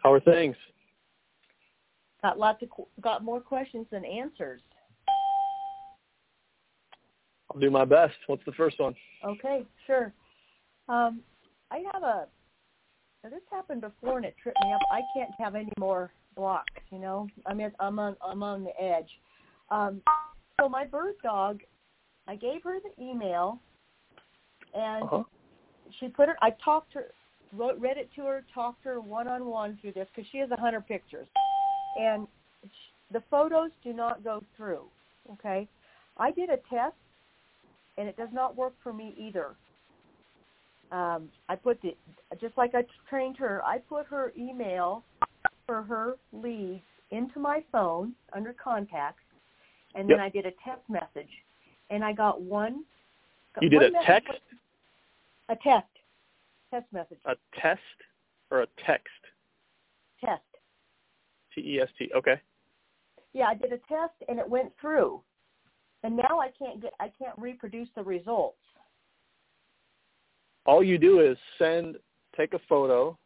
How are things? Got more questions than answers. I'll do my best. What's the first one? Okay, sure. This happened before and it tripped me up. I can't have any more blocks, you know. I mean, I'm on the edge. So my bird dog, I gave her the email, and she put it. I talked to her, read it to her, talked to her one-on-one through this because she has 100 pictures, and the photos do not go through. Okay, I did a test, and it does not work for me either. I put just like I trained her, I put her email for her leads into my phone under contacts, and then I did a text message, and I got one. You did a text? A test message. A test or a text? Test. T-E-S-T. Okay. Yeah, I did a test, and it went through, and now I can't reproduce the results. All you do is take a photo,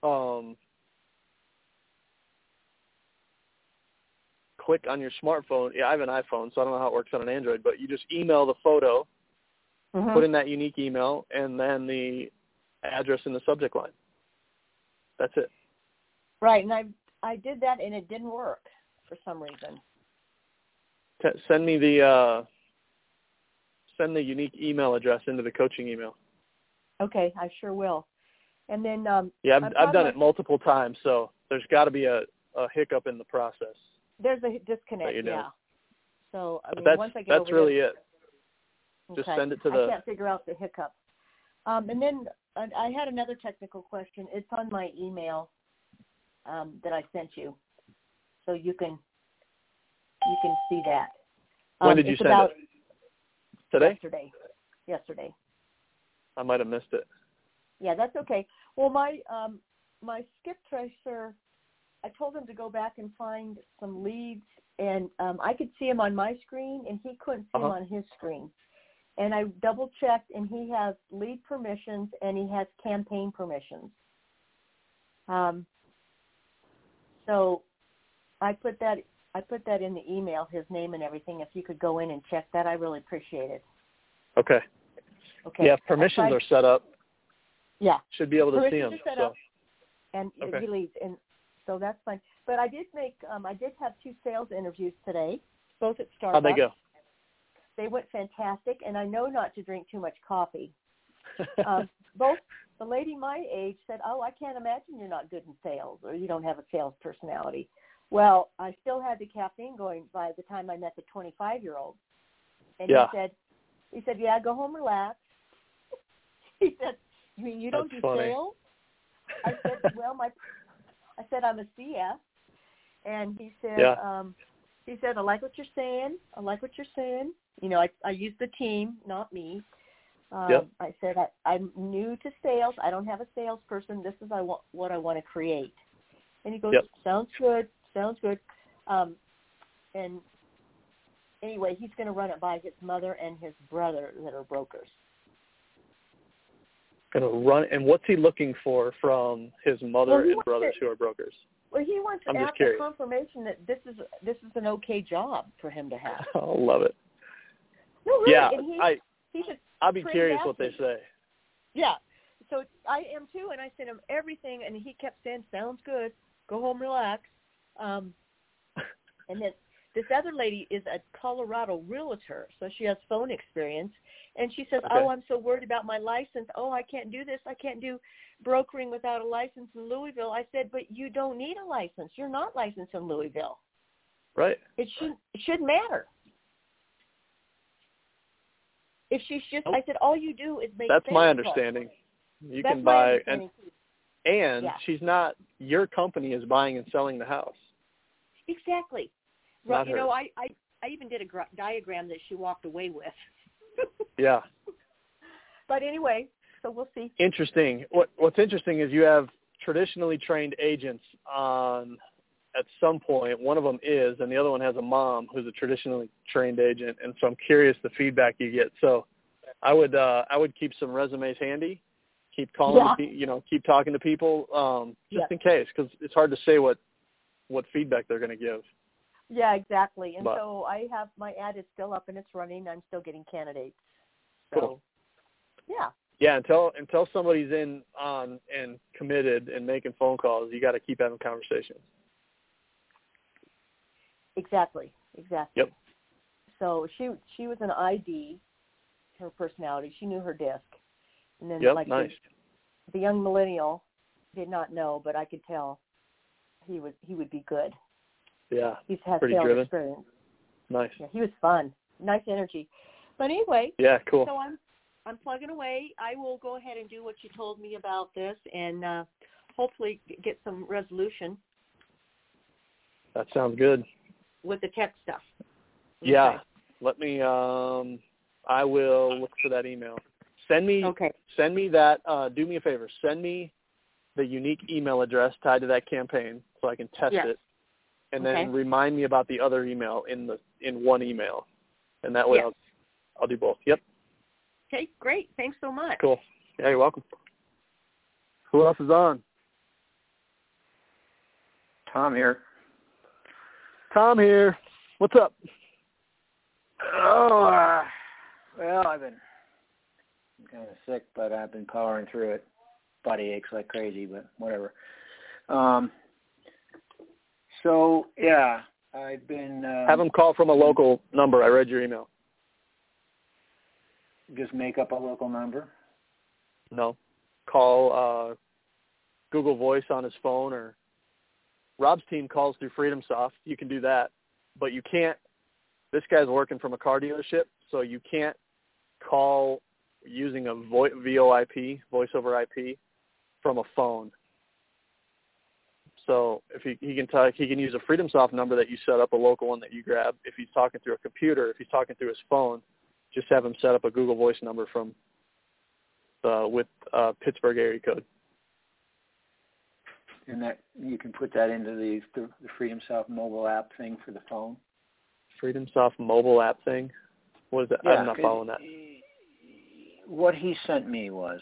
click on your smartphone. Yeah, I have an iPhone, so I don't know how it works on an Android, but you just email the photo, put in that unique email, and then the address in the subject line. That's it. Right, and I did that, and it didn't work for some reason. Send me the unique email address into the coaching email. Okay, I sure will. And then I've done it multiple times, so there's got to be a hiccup in the process. There's a disconnect, yeah. So once I get that's really it. Okay. Just send it to the. I can't figure out the hiccup. And then I had another technical question. It's on my email that I sent you, so you can see that. When did you send it? Today? Yesterday. I might have missed it. Yeah, that's okay. Well, my skip tracer, I told him to go back and find some leads, and I could see him on my screen, and he couldn't see him on his screen. And I double-checked, and he has lead permissions, and he has campaign permissions. So I put that in the email, his name and everything. If you could go in and check that, I really appreciate it. Okay. Yeah, permissions are set up. Yeah. Should be able to see them. Up, and he leads, and so that's fine. But I did have 2 sales interviews today, both at Starbucks. How'd they go? They went fantastic, and I know not to drink too much coffee. Both the lady my age said, "Oh, I can't imagine you're not good in sales or you don't have a sales personality." Well, I still had the caffeine going by the time I met the 25-year-old, and he said, "Yeah, go home, relax." He said, "You mean you don't do sales?" I said, "Well, I said I'm a CS," and he said, "I like what you're saying. I like what you're saying. You know, I use the team, not me." I said, I'm new to sales. I don't have a salesperson. This is what I want to create. And he goes, sounds good. And anyway, he's going to run it by his mother and his brother that are brokers. Going to run, and what's he looking for from his mother and brothers who are brokers? Well, he wants to have a confirmation that this is an okay job for him to have. I love it. No, really. Yeah, and I'll be curious what they say. Yeah, so I am too, and I sent him everything, and he kept saying, "Sounds good. Go home, relax." And then this other lady is a Colorado realtor, so she has phone experience, and she says, "Oh, I'm so worried about my license. Oh, I can't do this. I can't do brokering without a license in Louisville." I said, "But you don't need a license. You're not licensed in Louisville. Right. It shouldn't matter." If she's just, I said, all you do is make. That's my understanding. You can buy, and she's not. Your company is buying and selling the house. Exactly. Right. You know, I even did a diagram that she walked away with. Yeah. But anyway, so we'll see. Interesting. What's interesting is you have traditionally trained agents on. At some point, one of them is, and the other one has a mom who's a traditionally trained agent, and so I'm curious the feedback you get. So I would keep some resumes handy Keep calling, keep talking to people, just in case, because it's hard to say what feedback they're going to give. Yeah, exactly. And so I have my ad is still up and it's running. I'm still getting candidates. So, cool. Yeah. Yeah, until somebody's in on and committed and making phone calls, you got to keep having conversations. Exactly. Yep. So she was an ID, her personality. She knew her disc. And then nice. The young millennial did not know, but I could tell he would be good. Yeah. He's had pretty sales driven. experience. Nice. Yeah, he was fun. Nice energy. But anyway. Yeah, cool. So I'm plugging away. I will go ahead and do what you told me about this and hopefully get some resolution. That sounds good. With the tech stuff. Okay. Yeah. Let me I will look for that email. Send me that do me a favor. Send me the unique email address tied to that campaign so I can test it. And then remind me about the other email in one email. And that way I'll do both. Yep. Okay, great. Thanks so much. Cool. Yeah, you're welcome. Who else is on? Tom here. Tom here. What's up? Oh, well, I'm kind of sick, but I've been powering through it. Body aches like crazy, but whatever. So, yeah, I've been... have them call from a local number. I read your email. Just make up a local number? No. Call Google Voice on his phone, or Rob's team calls through FreedomSoft. You can do that. But you can't... This guy's working from a car dealership, so you can't call using a VoIP, voice over IP, from a phone. So if he can use a FreedomSoft number that you set up, a local one that you grab. If he's talking through a computer, if he's talking through his phone, just have him set up a Google Voice number from with Pittsburgh area code. And that you can put that into the FreedomSoft mobile app thing for the phone. FreedomSoft mobile app thing. What is that? Yeah, I'm not following that. What he sent me was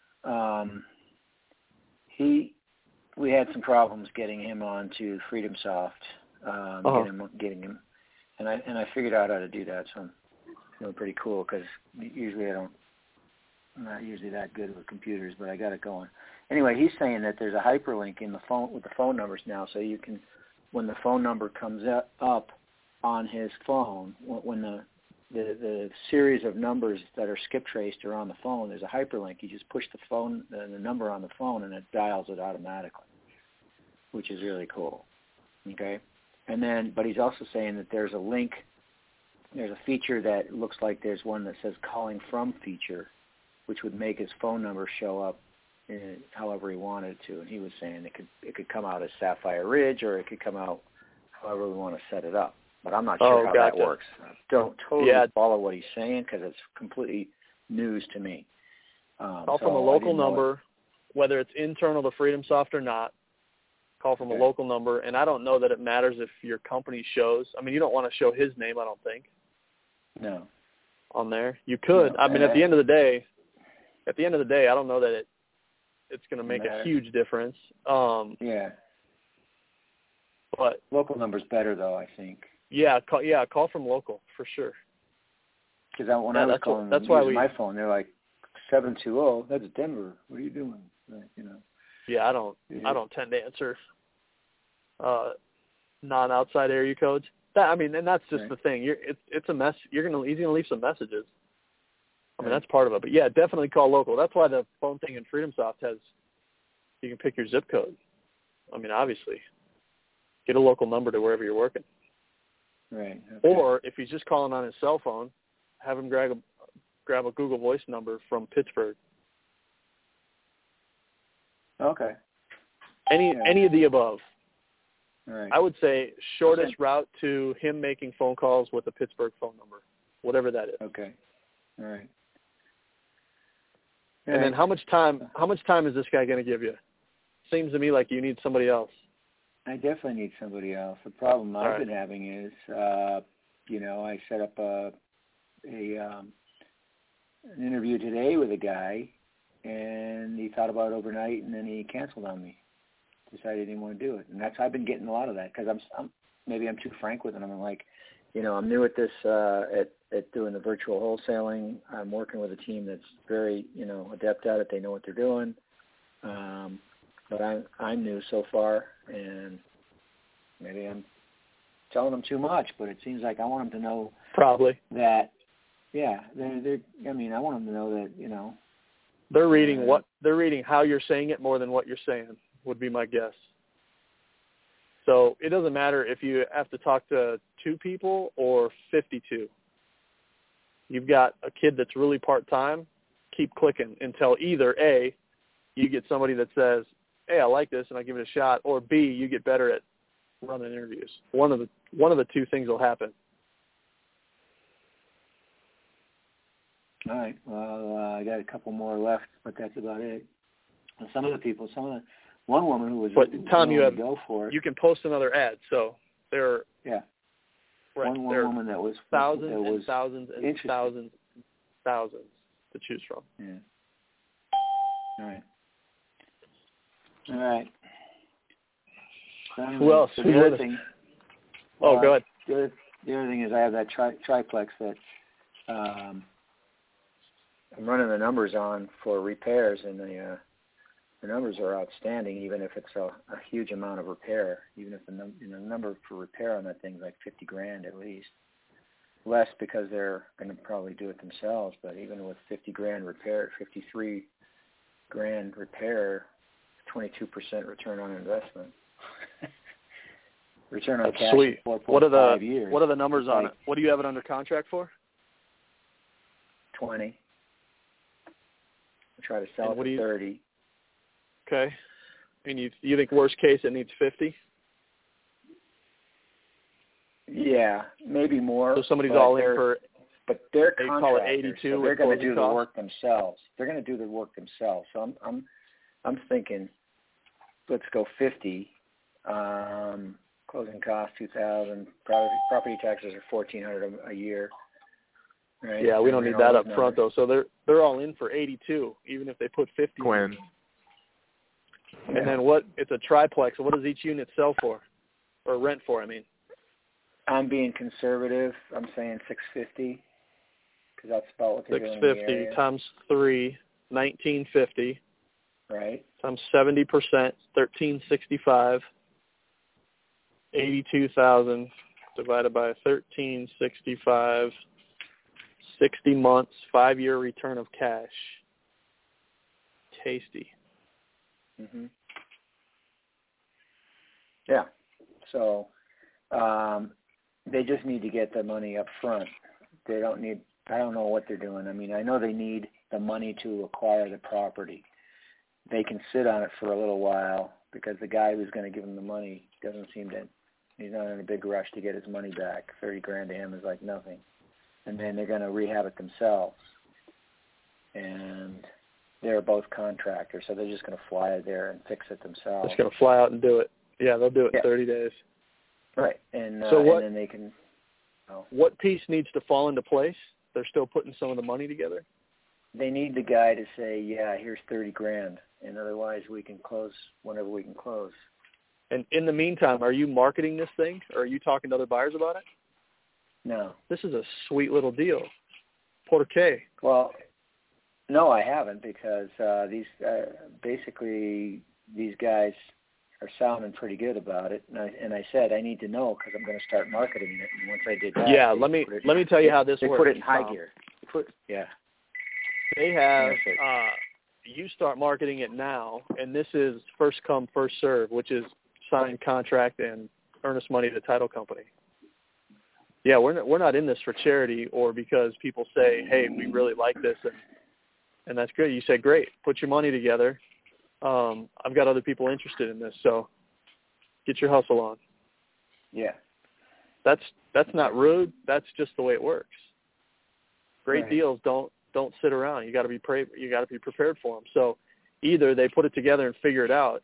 we had some problems getting him onto FreedomSoft, getting him, and I figured out how to do that. So I'm feeling pretty cool because usually I'm not usually that good with computers, but I got it going. Anyway, he's saying that there's a hyperlink in the phone with the phone numbers now, so you can, when the phone number comes up on his phone, when the series of numbers that are skip traced are on the phone, there's a hyperlink. You just push the number on the phone and it dials it automatically, which is really cool. Okay? And then, but he's also saying that there's a link, there's a feature that looks like there's one that says calling from feature, which would make his phone number show up however he wanted it to. And he was saying it could come out as Sapphire Ridge, or it could come out however we want to set it up. But I'm not sure how that works. I don't totally follow what he's saying because it's completely news to me. Call from a local number, whether it's internal to FreedomSoft or not. Call from a local number, and I don't know that it matters if your company shows. I mean, you don't want to show his name, I don't think. No. On there, you could. No, I mean, at the end of the day, I don't know that it's going to make a huge difference. Yeah. But local number's better, though, I think. Yeah, call from local for sure. Because when I was calling my phone, they're like 720. That's Denver. What are you doing? You know. Yeah, I don't tend to answer non-outside area codes. And that's just the thing. It's a mess. He's gonna leave some messages. I mean, that's part of it. But yeah, definitely call local. That's why the phone thing in FreedomSoft has, you can pick your zip code. I mean, obviously, get a local number to wherever you're working. Right. Okay. Or if he's just calling on his cell phone, have him grab a Google Voice number from Pittsburgh. Okay. Any of the above. Right. I would say shortest route to him making phone calls with a Pittsburgh phone number, whatever that is. Okay. All right. And then how much time is this guy going to give you? Seems to me like you need somebody else. I definitely need somebody else. The problem I've been having is, I set up an interview today with a guy, and he thought about it overnight, and then he canceled on me. Decided he didn't want to do it, and I've been getting a lot of that because I'm maybe I'm too frank with him. I'm like, I'm new at this at doing the virtual wholesaling. I'm working with a team that's very adept at it. They know what they're doing, but I'm new so far, and maybe I'm telling them too much. But it seems like I want them to know probably that. Yeah, they're. I mean, I want them to know that they're reading how you're saying it more than what you're saying, would be my guess. So it doesn't matter if you have to talk to 2 people or 52. You've got a kid that's really part-time, keep clicking until either A, you get somebody that says, hey, I like this, and I give it a shot, or B, you get better at running interviews. One of the 2 things will happen. All right. Well, I got a couple more left, but that's about it. One woman who was Tom, willing to go for it. You can post another ad, so there. Yeah. Right, one woman that was thousands that was and thousands and thousands and thousands to choose from. Yeah. All right. Who else? So the other thing. Go ahead. The other thing is I have that triplex that I'm running the numbers on for repairs, and the numbers are outstanding, even if it's a huge amount of repair. Even if the number for repair on that thing is like $50,000 at least, less because they're going to probably do it themselves. But even with $50,000 repair, $53,000 repair, 22% return on investment. Return on cash sweet. 4.5 years. What are the numbers on it? What do you have it under contract for? 20. I try to sell it for 30. Okay. And you think worst case it needs 50? Yeah, maybe more. So somebody's all in for. But they're they contractors, call it 82. So they're going to do the costs? work themselves. They're going to do the work themselves. So I'm thinking, let's go 50. Closing costs $2,000. Property taxes are $1,400 a year. Right? Yeah, we don't need that up front though. So they're all in for 82, even if they put 50. Quinn. And then what? It's a triplex. So what does each unit sell for, or rent for? I mean. I'm being conservative. I'm saying $650 because that's about what they're doing in the area. $650 times 3, $1,950. Right. Times 70%, $1,365. 82,000 divided by 1,365. 60 months, 5-year return of cash. Tasty. Mhm. Yeah. So they just need to get the money up front. They don't need. I don't know what they're doing. I mean, I know they need the money to acquire the property. They can sit on it for a little while because the guy who's going to give them the money doesn't seem to. He's not in a big rush to get his money back. $30,000 to him is like nothing. And then they're going to rehab it themselves. And they're both contractors, so they're just going to fly it there and fix it themselves. Just going to fly out and do it. Yeah, they'll do it in 30 days. Right. And, so and then they can... What piece needs to fall into place? They're still putting some of the money together? They need the guy to say, yeah, here's $30,000, and otherwise we can close whenever we can close. And in the meantime, are you marketing this thing, or are you talking to other buyers about it? No. This is a sweet little deal. Por qué? Well, no, I haven't, because basically these guys are sounding pretty good about it, and I said I need to know because I'm going to start marketing it. And once I did that, yeah, let me tell you how this works. They put it in high gear. They have you start marketing it now, and this is first come first serve, which is sign contract and earnest money to the title company. Yeah, we're not in this for charity or because people say, hey, we really like this, and that's good. You say, great, put your money together. I've got other people interested in this, so get your hustle on. Yeah. That's not rude. That's just the way it works. Great deals don't sit around. You got to be prepared for them. So either they put it together and figure it out,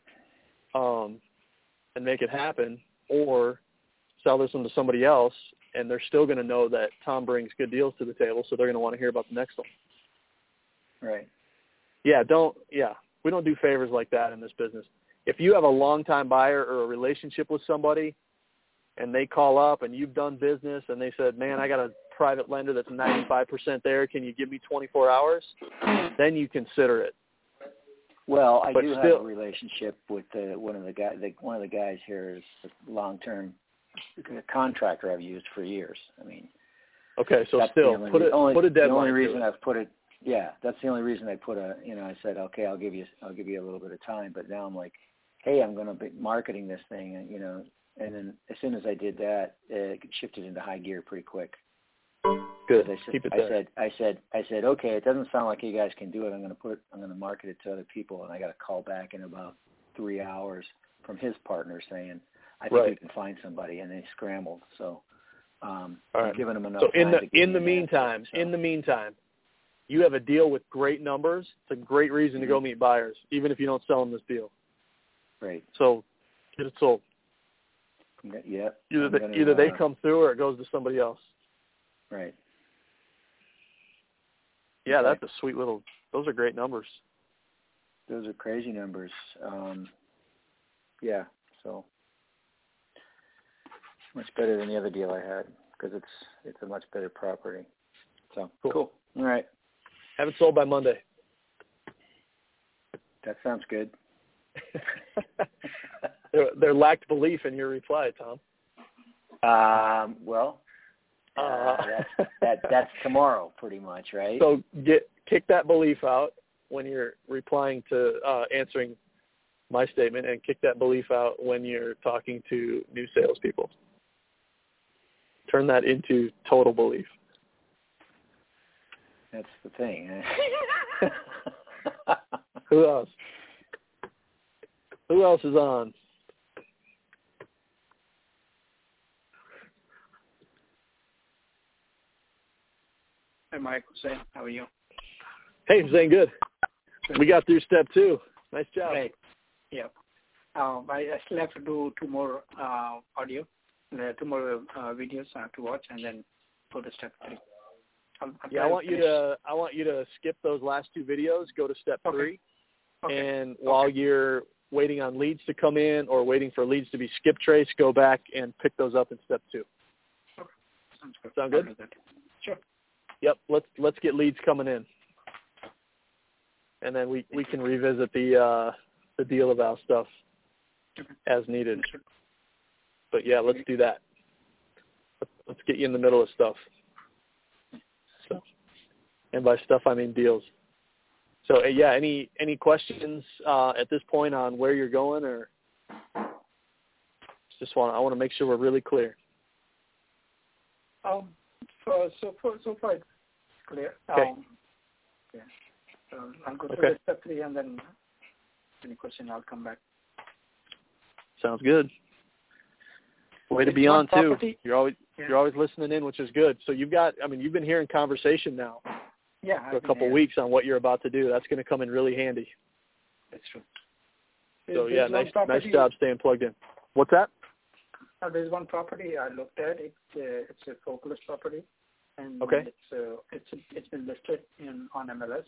and make it happen, or sell this one to somebody else, and they're still going to know that Tom brings good deals to the table, so they're going to want to hear about the next one. Right. we don't do favors like that in this business. If you have a long-time buyer or a relationship with somebody and they call up and you've done business and they said, man, I got a private lender that's 95% there, can you give me 24 hours? Then you consider it. Well, I do have a relationship with one of the guys here is a long-term contractor I've used for years. I mean, okay, so still put a deadline. The only reason I've put it, that's the only reason I put I said, okay, I'll give you a little bit of time. But now I'm like, hey, I'm going to be marketing this thing, and then as soon as I did that, it shifted into high gear pretty quick. Good. Keep it there. I said, okay, it doesn't sound like you guys can do it. I'm going to market it to other people, and I got a call back in about 3 hours from his partner saying, I think we can find somebody, and they scrambled. So, all right. Giving them enough so time. In the meantime, you have a deal with great numbers. It's a great reason to go meet buyers, even if you don't sell them this deal. Great. So, get it sold. Yeah. Either they come through or it goes to somebody else. Right. Yeah, okay. That's a sweet little. Those are great numbers. Those are crazy numbers. So much better than the other deal I had because it's a much better property. So cool. All right. Have it sold by Monday. That sounds good. There lacked belief in your reply, Tom. That's tomorrow, pretty much, right? So kick that belief out when you're replying to answering my statement, and kick that belief out when you're talking to new salespeople. Turn that into total belief. That's the thing. Who else? Who else is on? Hey, Mike. Hussein, how are you? Hey, Hussein, good. We got through step 2. Nice job. Right. Yeah. I still have to do 2 more audio, 2 more videos I have to watch, and then go to step 3. I want you to skip those last 2 videos, go to step 3, and while you're waiting on leads to come in or waiting for leads to be skip traced, go back and pick those up in step 2. Okay. Sounds good. Sound good? Sure. Yep. Let's get leads coming in, and then we can revisit the deal eval stuff as needed. Sure. But yeah, let's do that. Let's get you in the middle of stuff. So, and by stuff I mean deals. So any questions at this point on where you're going, or I want to make sure we're really clear. So far it's clear. Okay. So I'll go to step 3, and then any question I'll come back. Sounds good. Way to be on too. You're always listening in, which is good. So you've been hearing conversation now. Yeah. For a couple weeks on what you're about to do. That's going to come in really handy. That's true. So nice job staying plugged in. What's that? There's one property I looked at. It's a focus property, and it's been listed on MLS.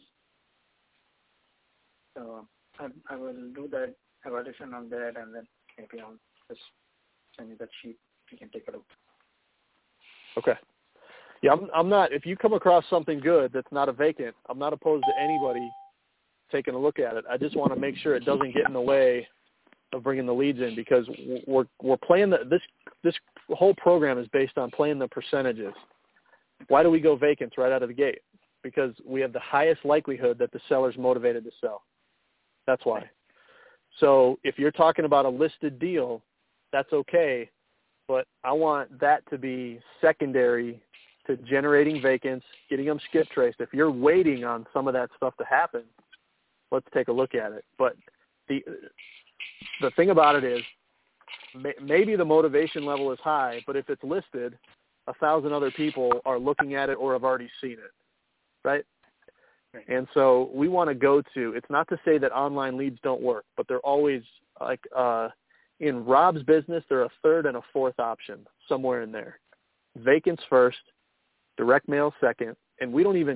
So I will do that evaluation on that, and then maybe I'll just send you that sheet. You can take a look. Okay. Yeah, I'm not. If you come across something good that's not a vacant, I'm not opposed to anybody taking a look at it. I just want to make sure it doesn't get in the way of bringing the leads in, because we're playing this whole program is based on playing the percentages. Why do we go vacants right out of the gate? Because we have the highest likelihood that the seller's motivated to sell. That's why. So if you're talking about a listed deal, that's okay, but I want that to be secondary to generating vacants, getting them skip traced. If you're waiting on some of that stuff to happen, let's take a look at it. But the thing about it is, maybe the motivation level is high, but if it's listed, 1,000 other people are looking at it or have already seen it, right? And so we want to go to, it's not to say that online leads don't work, but they're always like, in Rob's business, they're a third and a fourth option, somewhere in there. Vacants first, direct mail second, and we don't even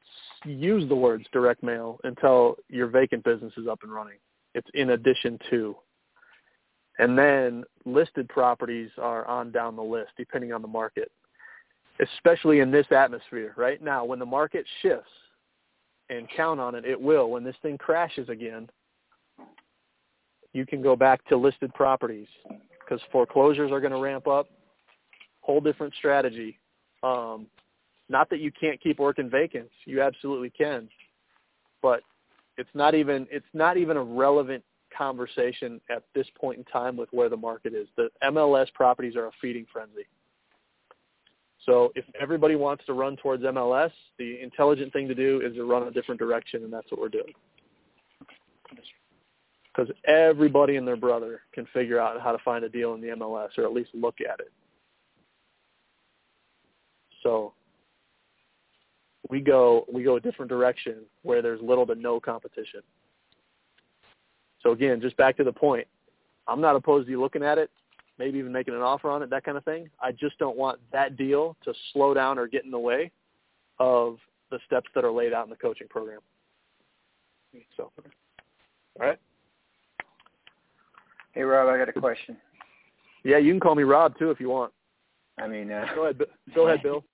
use the words direct mail until your vacant business is up and running. It's in addition to. And then listed properties are on down the list, depending on the market, especially in this atmosphere. Right now, when the market shifts, and count on it, it will. When this thing crashes again, you can go back to listed properties because foreclosures are going to ramp up. Whole different strategy. Not that you can't keep working vacants. You absolutely can. But it's not even a relevant conversation at this point in time with where the market is. The MLS properties are a feeding frenzy. So if everybody wants to run towards MLS, the intelligent thing to do is to run a different direction, and that's what we're doing. Because everybody and their brother can figure out how to find a deal in the MLS or at least look at it. So we go a different direction where there's little to no competition. So again, just back to the point, I'm not opposed to you looking at it, maybe even making an offer on it, that kind of thing. I just don't want that deal to slow down or get in the way of the steps that are laid out in the coaching program. So, all right. Hey, Rob, I got a question. Yeah, you can call me Rob, too, if you want. I mean, Go ahead, Bill.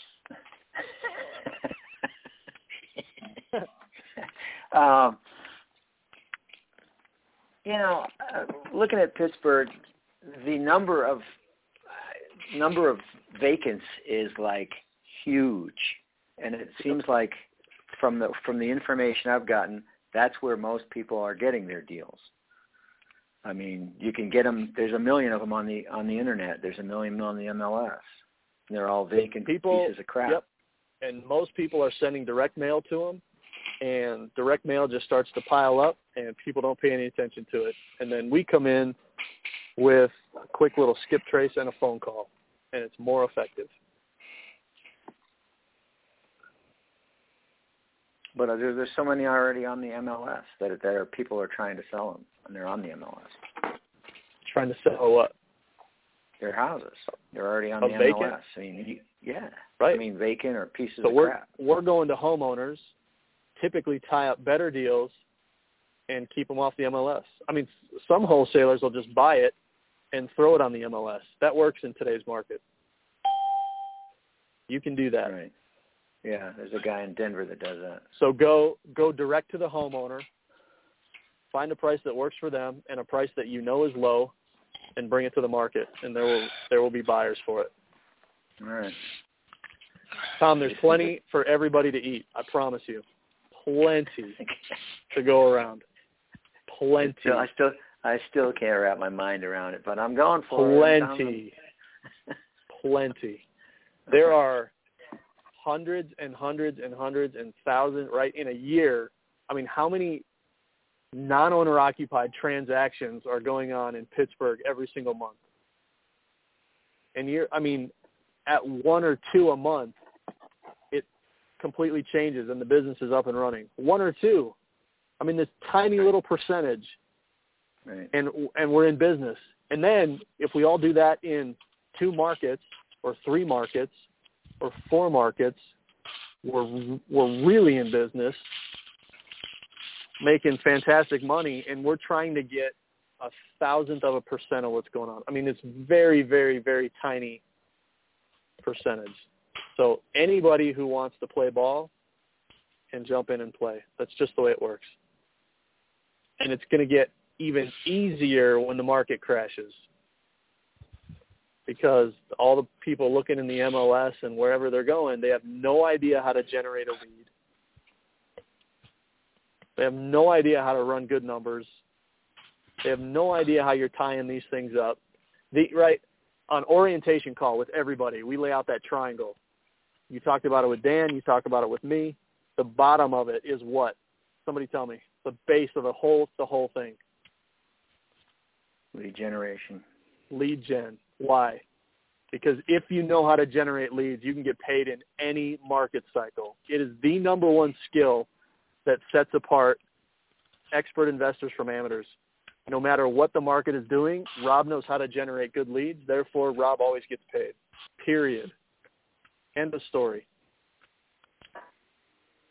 Looking at Pittsburgh, the number of vacants is like huge, and it seems like from the information I've gotten, that's where most people are getting their deals. I mean, you can get them. There's 1 million of them on the internet. There's 1 million on the MLS. And they're all vacant pieces of crap. Yep. And most people are sending direct mail to them, and direct mail just starts to pile up, and people don't pay any attention to it. And then we come in with a quick little skip trace and a phone call, and it's more effective. But there's so many already on the MLS that people are trying to sell them, and they're on the MLS. Trying to sell what? Their houses. They're already on the vacant? MLS. I mean, yeah. Right. I mean, vacant or pieces of crap. We're going to homeowners, typically tie up better deals, and keep them off the MLS. I mean, some wholesalers will just buy it and throw it on the MLS. That works in today's market. You can do that. Right. Yeah, there's a guy in Denver that does that. So go direct to the homeowner, find a price that works for them and a price that you know is low, and bring it to the market, and there will be buyers for it. All right. Tom, there's plenty for everybody to eat. I promise you. Plenty to go around. Plenty. I still can't wrap my mind around it, but I'm going for it. Plenty. There are hundreds and hundreds and hundreds and thousands, right, in a year. I mean, how many non-owner occupied transactions are going on in Pittsburgh every single month? And at 1 or 2 a month, it completely changes and the business is up and running. 1 or 2. I mean, this tiny little percentage, right. and we're in business. And then if we all do that in 2 markets or 3 markets or 4 markets, we're really in business, making fantastic money, and we're trying to get 1,000th of a percent of what's going on. I mean, it's very, very, very tiny percentage. So anybody who wants to play ball can jump in and play. That's just the way it works. And it's going to get even easier when the market crashes, because all the people looking in the MLS and wherever they're going, they have no idea how to generate a lead. They have no idea how to run good numbers. They have no idea how you're tying these things up. On orientation call with everybody, we lay out that triangle. You talked about it with Dan. You talked about it with me. The bottom of it is what? Somebody tell me. The base of the whole thing. Lead generation. Lead gen. Why? Because if you know how to generate leads, you can get paid in any market cycle. It is the number one skill that sets apart expert investors from amateurs. No matter what the market is doing, Rob knows how to generate good leads. Therefore, Rob always gets paid. Period. End of story.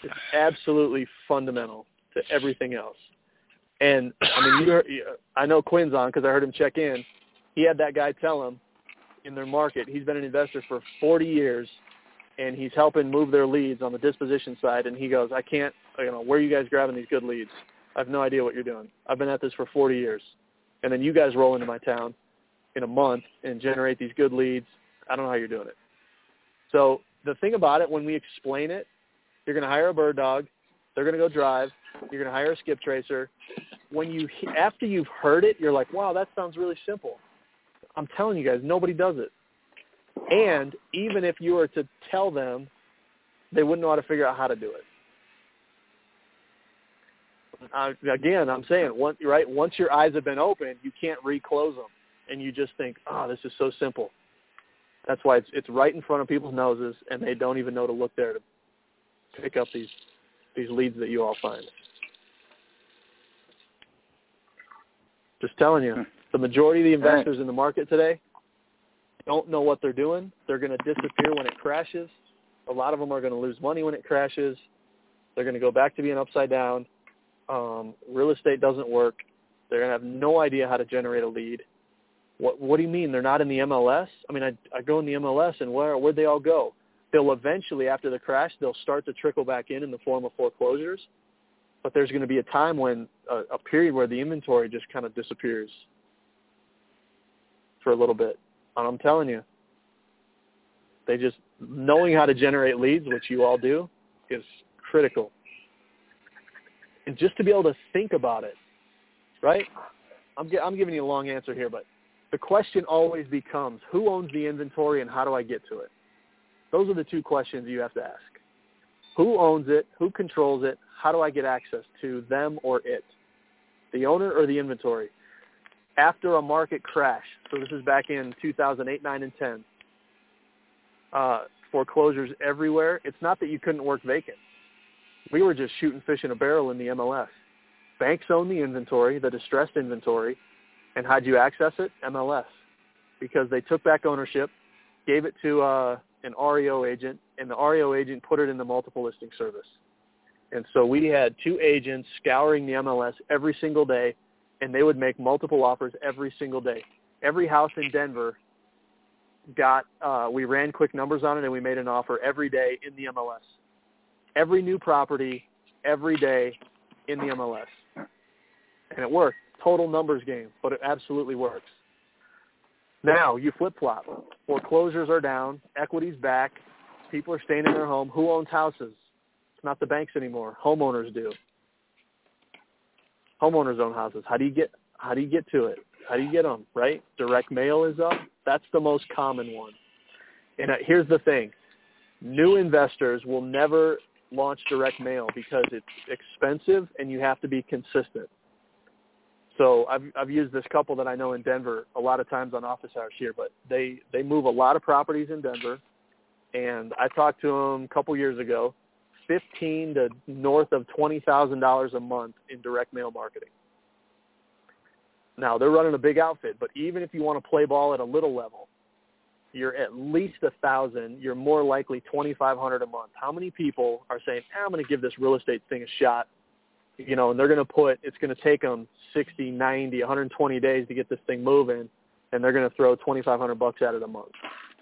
It's absolutely fundamental to everything else. And, I mean, I know Quinn's on because I heard him check in. He had that guy tell him in their market, he's been an investor for 40 years, and he's helping move their leads on the disposition side. And he goes, I can't, where are you guys grabbing these good leads? I have no idea what you're doing. I've been at this for 40 years. And then you guys roll into my town in a month and generate these good leads. I don't know how you're doing it. So the thing about it, when we explain it, you're going to hire a bird dog. They're going to go drive. You're going to hire a skip tracer. After you've heard it, you're like, wow, that sounds really simple. I'm telling you guys, nobody does it. And even if you were to tell them, they wouldn't know how to figure out how to do it. Again, I'm saying, once your eyes have been opened, you can't reclose them. And you just think, oh, this is so simple. That's why it's right in front of people's noses, and they don't even know to look there to pick up these leads that you all find. Just telling you, the majority of the investors in the market today don't know what they're doing. They're going to disappear when it crashes. A lot of them are going to lose money when it crashes. They're going to go back to being upside down. Real estate doesn't work. They're going to have no idea how to generate a lead. What do you mean? They're not in the MLS? I mean, I go in the MLS, and where'd they all go? They'll eventually, after the crash, they'll start to trickle back in the form of foreclosures. But there's going to be a time when, a period where the inventory just kind of disappears for a little bit. And I'm telling you, knowing how to generate leads, which you all do, is critical. And just to be able to think about it, right? I'm giving you a long answer here, but the question always becomes, who owns the inventory and how do I get to it? Those are the two questions you have to ask. Who owns it? Who controls it? How do I get access to them or it? The owner or the inventory? After a market crash, so this is back in 2008, 9, and 10, foreclosures everywhere. It's not that you couldn't work vacant. We were just shooting fish in a barrel in the MLS. Banks own the inventory, the distressed inventory, and how'd you access it? MLS. Because they took back ownership, gave it to an REO agent, and the REO agent put it in the multiple listing service. And so we had 2 agents scouring the MLS every single day, and they would make multiple offers every single day. Every house in Denver we ran quick numbers on it, and we made an offer every day in the MLS. Every new property, every day in the MLS. And it worked. Total numbers game, but it absolutely works. Now you flip-flop. Foreclosures are down. Equity's back. People are staying in their home. Who owns houses? It's not the banks anymore. Homeowners do. Homeowners own houses. How do you get to it? How do you get them, right? Direct mail is up. That's the most common one. And here's the thing. New investors will never launch direct mail because it's expensive and you have to be consistent. So I've used this couple that I know in Denver a lot of times on office hours here, but they move a lot of properties in Denver, and I talked to them a couple years ago, $15,000 to north of $20,000 a month in direct mail marketing. Now, they're running a big outfit, but even if you want to play ball at a little level, you're at least $1,000. You're more likely $2,500 a month. How many people are saying, I'm going to give this real estate thing a shot? And they're going to it's going to take them 60, 90, 120 days to get this thing moving, and they're going to throw $2,500 at it a month.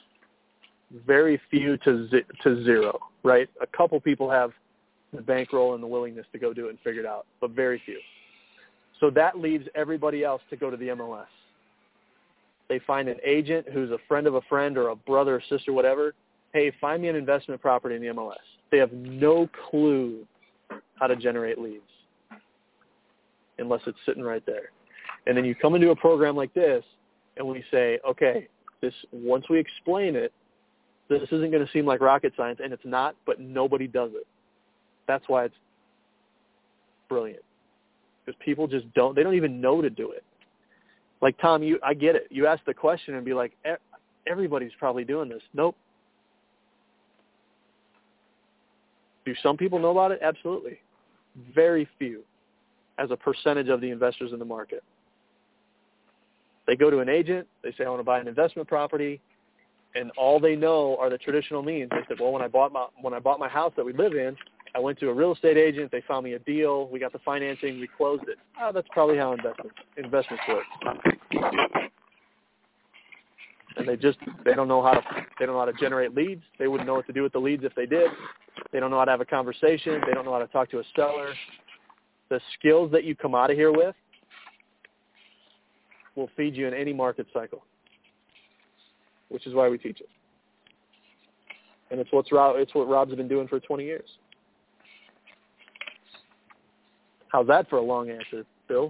Very few to zero, right? A couple people have the bankroll and the willingness to go do it and figure it out, but very few. So that leaves everybody else to go to the MLS. They find an agent who's a friend of a friend or a brother or sister, whatever. Hey, find me an investment property in the MLS. They have no clue how to generate leads unless it's sitting right there. And then you come into a program like this, and we say, okay, once we explain it, this isn't going to seem like rocket science, and it's not, but nobody does it. That's why it's brilliant. Because people just they don't even know to do it. Like, Tom, I get it. You ask the question and be like, everybody's probably doing this. Nope. Do some people know about it? Absolutely. Very few as a percentage of the investors in the market. They go to an agent. They say, I want to buy an investment property. And all they know are the traditional means. They said, well, when I bought my house that we live in, I went to a real estate agent. They found me a deal. We got the financing. We closed it. Oh, that's probably how investments work. And they don't know how to generate leads. They wouldn't know what to do with the leads if they did. They don't know how to have a conversation. They don't know how to talk to a seller. The skills that you come out of here with will feed you in any market cycle, which is why we teach it. And it's what Rob's been doing for 20 years. How's that for a long answer, Bill?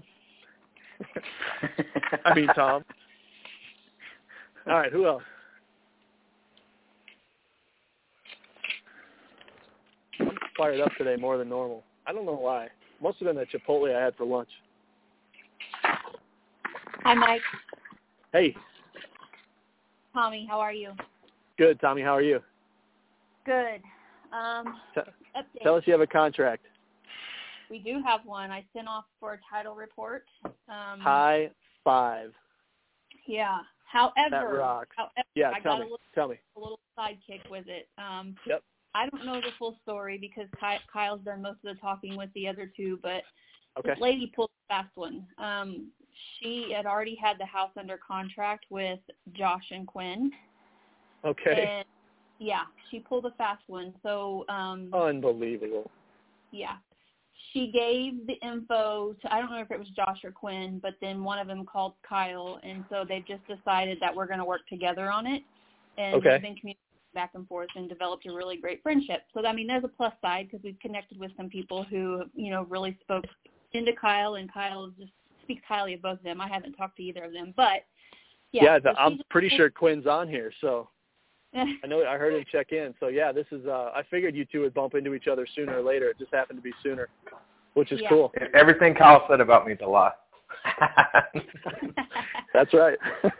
I mean, Tom. All right, who else? I'm fired up today more than normal. I don't know why. Must have been that Chipotle I had for lunch. Hi, Mike. Hey. Tommy, how are you? Good, Tommy. How are you? Good. Tell us you have a contract. We do have one. I sent off for a title report. High five. Yeah. However, that rocks. I got tell me. A little sidekick with it. Yep. I don't know the full story because Kyle's done most of the talking with the other two, but okay. This lady pulled a fast one. She had already had the house under contract with Josh and Quinn. Okay. And, yeah, she pulled a fast one. So unbelievable. Yeah. She gave the info to, I don't know if it was Josh or Quinn, but then one of them called Kyle, and so they've just decided that we're going to work together on it. And okay. They've been communicating back and forth and developed a really great friendship. So, I mean, there's a plus side because we've connected with some people who, really spoke into Kyle, and Kyle just speaks highly of both of them. I haven't talked to either of them, but, yeah. So I'm pretty sure Quinn's on here, so. I know I heard him check in. So, yeah, this is I figured you two would bump into each other sooner or later. It just happened to be sooner, which is cool. Everything Kyle said about me is a lie. That's right.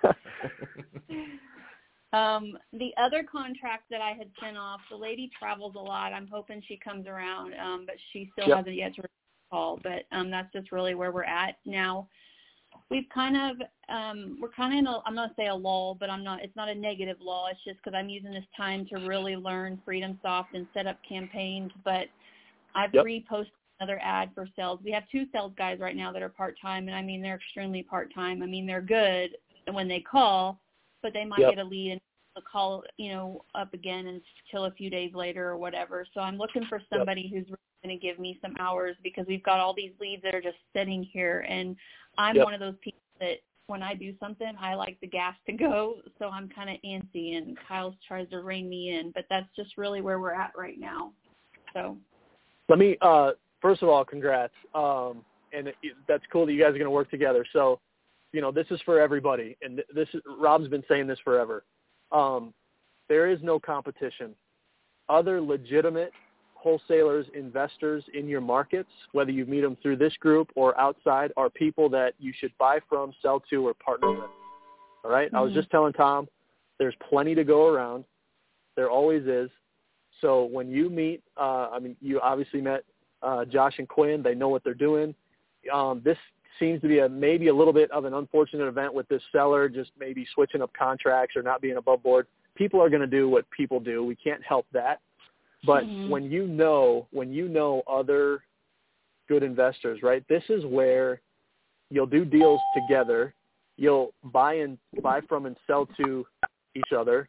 The other contract that I had sent off, the lady travels a lot. I'm hoping she comes around, but she still hasn't yet to call. But that's just really where we're at now. We've kind of, we're kind of in a, I'm going to say a lull, but it's not a negative lull. It's just because I'm using this time to really learn FreedomSoft and set up campaigns. But I've reposted another ad for sales. We have 2 sales guys right now that are part-time, and I mean, they're extremely part-time. I mean, they're good when they call, but they might get a lead and call, up again until a few days later or whatever. So I'm looking for somebody who's really going to give me some hours because we've got all these leads that are just sitting here, and I'm one of those people that when I do something, I like the gas to go, so I'm kind of antsy, and Kyle tries to rein me in, but that's just really where we're at right now. So let me, first of all, congrats, and that's cool that you guys are going to work together. So, this is for everybody, and Rob's been saying this forever. There is no competition. Other legitimate wholesalers, investors in your markets, whether you meet them through this group or outside, are people that you should buy from, sell to, or partner with. All right? Mm-hmm. I was just telling Tom, there's plenty to go around. There always is. So when you meet, you obviously met Josh and Quinn. They know what they're doing. This seems to be maybe a little bit of an unfortunate event with this seller, just maybe switching up contracts or not being above board. People are going to do what people do. We can't help that. But when you know other good investors, right, this is where you'll do deals together. You'll buy from and sell to each other.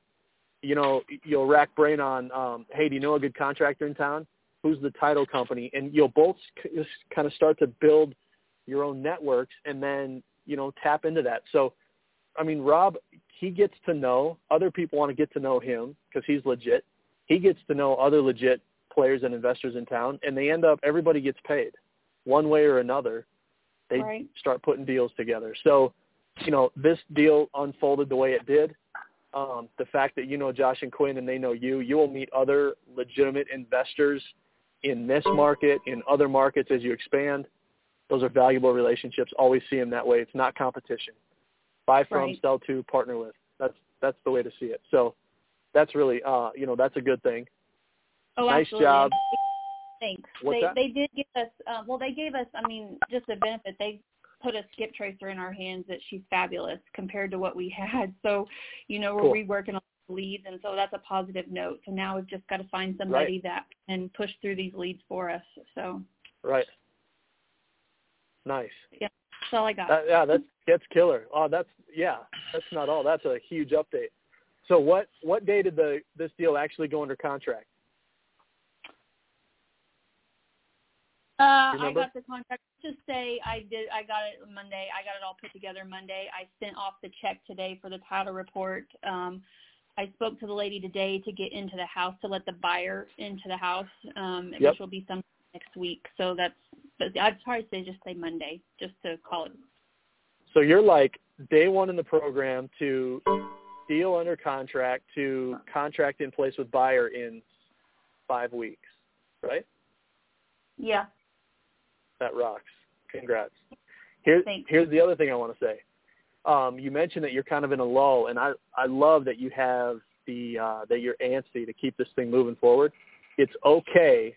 You'll rack brain on, hey, do you know a good contractor in town? Who's the title company? And you'll both just kind of start to build your own networks and then, tap into that. So, I mean, Rob, he gets to know, other people want to get to know him because he's legit. He gets to know other legit players and investors in town, and everybody gets paid one way or another. They start putting deals together. So, this deal unfolded the way it did. The fact that you know Josh and Quinn and they know you will meet other legitimate investors in this market, in other markets as you expand. Those are valuable relationships. Always see them that way. It's not competition. Buy from, sell to, partner with. That's the way to see it. So that's really, that's a good thing. Oh, nice absolutely. job. Thanks. What's that? They did give us, they gave us, just a benefit. They put a skip tracer in our hands that she's fabulous compared to what we had. So, we're reworking leads, and so that's a positive note. So now we've just got to find somebody that can push through these leads for us. So. Right. Nice. Yeah, that's all I got. That's killer. Oh, that's not all. That's a huge update. So what day did this deal actually go under contract? I got the contract. Just say I got it Monday. I got it all put together Monday. I sent off the check today for the title report. I spoke to the lady today to get into the house, to let the buyer into the house, which will be sometime next week. So I'd probably just say Monday, just to call it. So you're like day one in the program to deal under contract to contract in place with buyer in 5 weeks, right? Yeah. That rocks. Congrats. Here's the other thing I want to say. You mentioned that you're kind of in a lull, and I love that you have that you're antsy to keep this thing moving forward. It's okay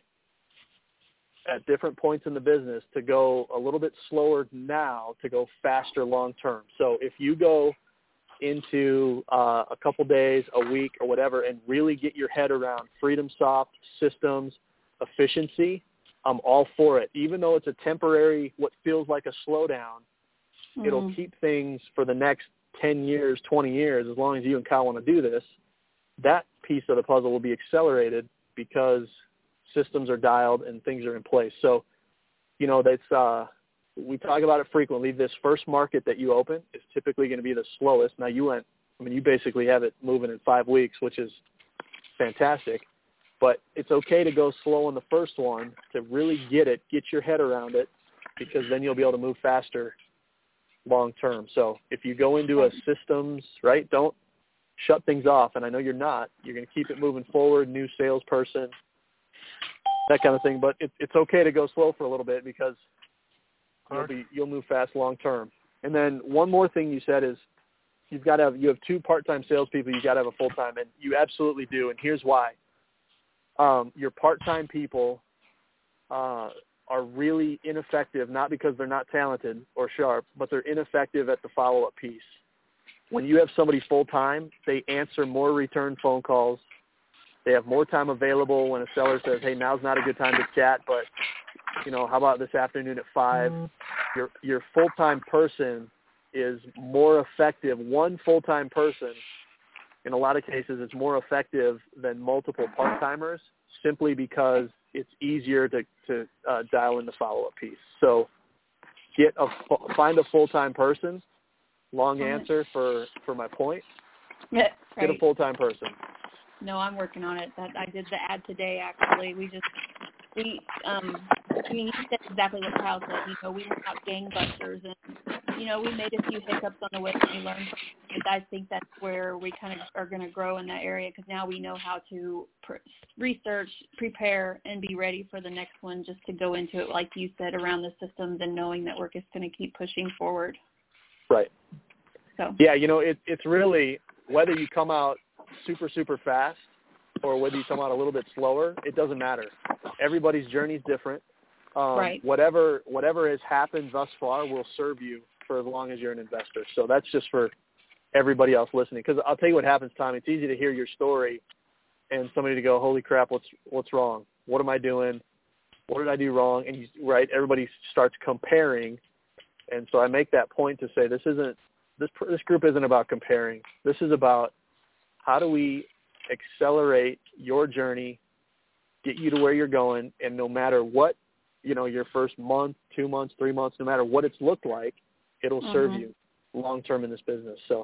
at different points in the business to go a little bit slower now to go faster long term. So if you go into a couple days, a week, or whatever, and really get your head around FreedomSoft systems, efficiency, I'm all for it. Even though it's a temporary, what feels like a slowdown, it'll keep things for the next 10 years, 20 years, as long as you and Kyle want to do this. That piece of the puzzle will be accelerated because systems are dialed and things are in place. So, that's we talk about it frequently. This first market that you open is typically going to be the slowest. Now, you basically have it moving in 5 weeks, which is fantastic. But it's okay to go slow on the first one to really get your head around it, because then you'll be able to move faster long term. So if you go into a systems, right, don't shut things off. And I know you're not. You're going to keep it moving forward, new salesperson, that kind of thing. But it's okay to go slow for a little bit, because you'll move fast long term. And then one more thing you said is you have 2 part-time salespeople. You got to have a full-time, and you absolutely do. And here's why. Your part-time people are really ineffective, not because they're not talented or sharp, but they're ineffective at the follow-up piece. When you have somebody full-time, they answer more return phone calls. They have more time available when a seller says, hey, now's not a good time to chat, but, how about this afternoon at 5? Your full-time person is more effective. One full-time person, in a lot of cases, it's more effective than multiple part-timers, simply because it's easier to dial in the follow-up piece. So find a full-time person. Long answer for my point. Yeah, right. Get a full-time person. No, I'm working on it. I did the ad today, actually. You said exactly what Kyle said. We were out gangbusters, and, we made a few hiccups on the way, and we learned from it. I think that's where we kind of are going to grow in that area, because now we know how to research, prepare, and be ready for the next one, just to go into it, like you said, around the systems and knowing that we're just going to keep pushing forward. Right. So. Yeah, it's really, whether you come out super, super fast or whether you come out a little bit slower, it doesn't matter. Everybody's journey is different. Right. Whatever has happened thus far will serve you for as long as you're an investor. So that's just for everybody else listening. Because I'll tell you what happens, Tom. It's easy to hear your story and somebody to go, holy crap, what's wrong? What am I doing? What did I do wrong? And everybody starts comparing. And so I make that point to say this group isn't about comparing. This is about how do we accelerate your journey, get you to where you're going, and no matter what, your first month, 2 months, 3 months, no matter what it's looked like, it'll serve you long term in this business. So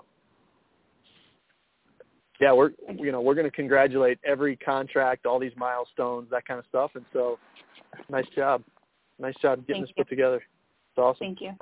yeah, we're going to congratulate every contract, all these milestones, that kind of stuff. And so nice job getting this put together. It's awesome. Thank you.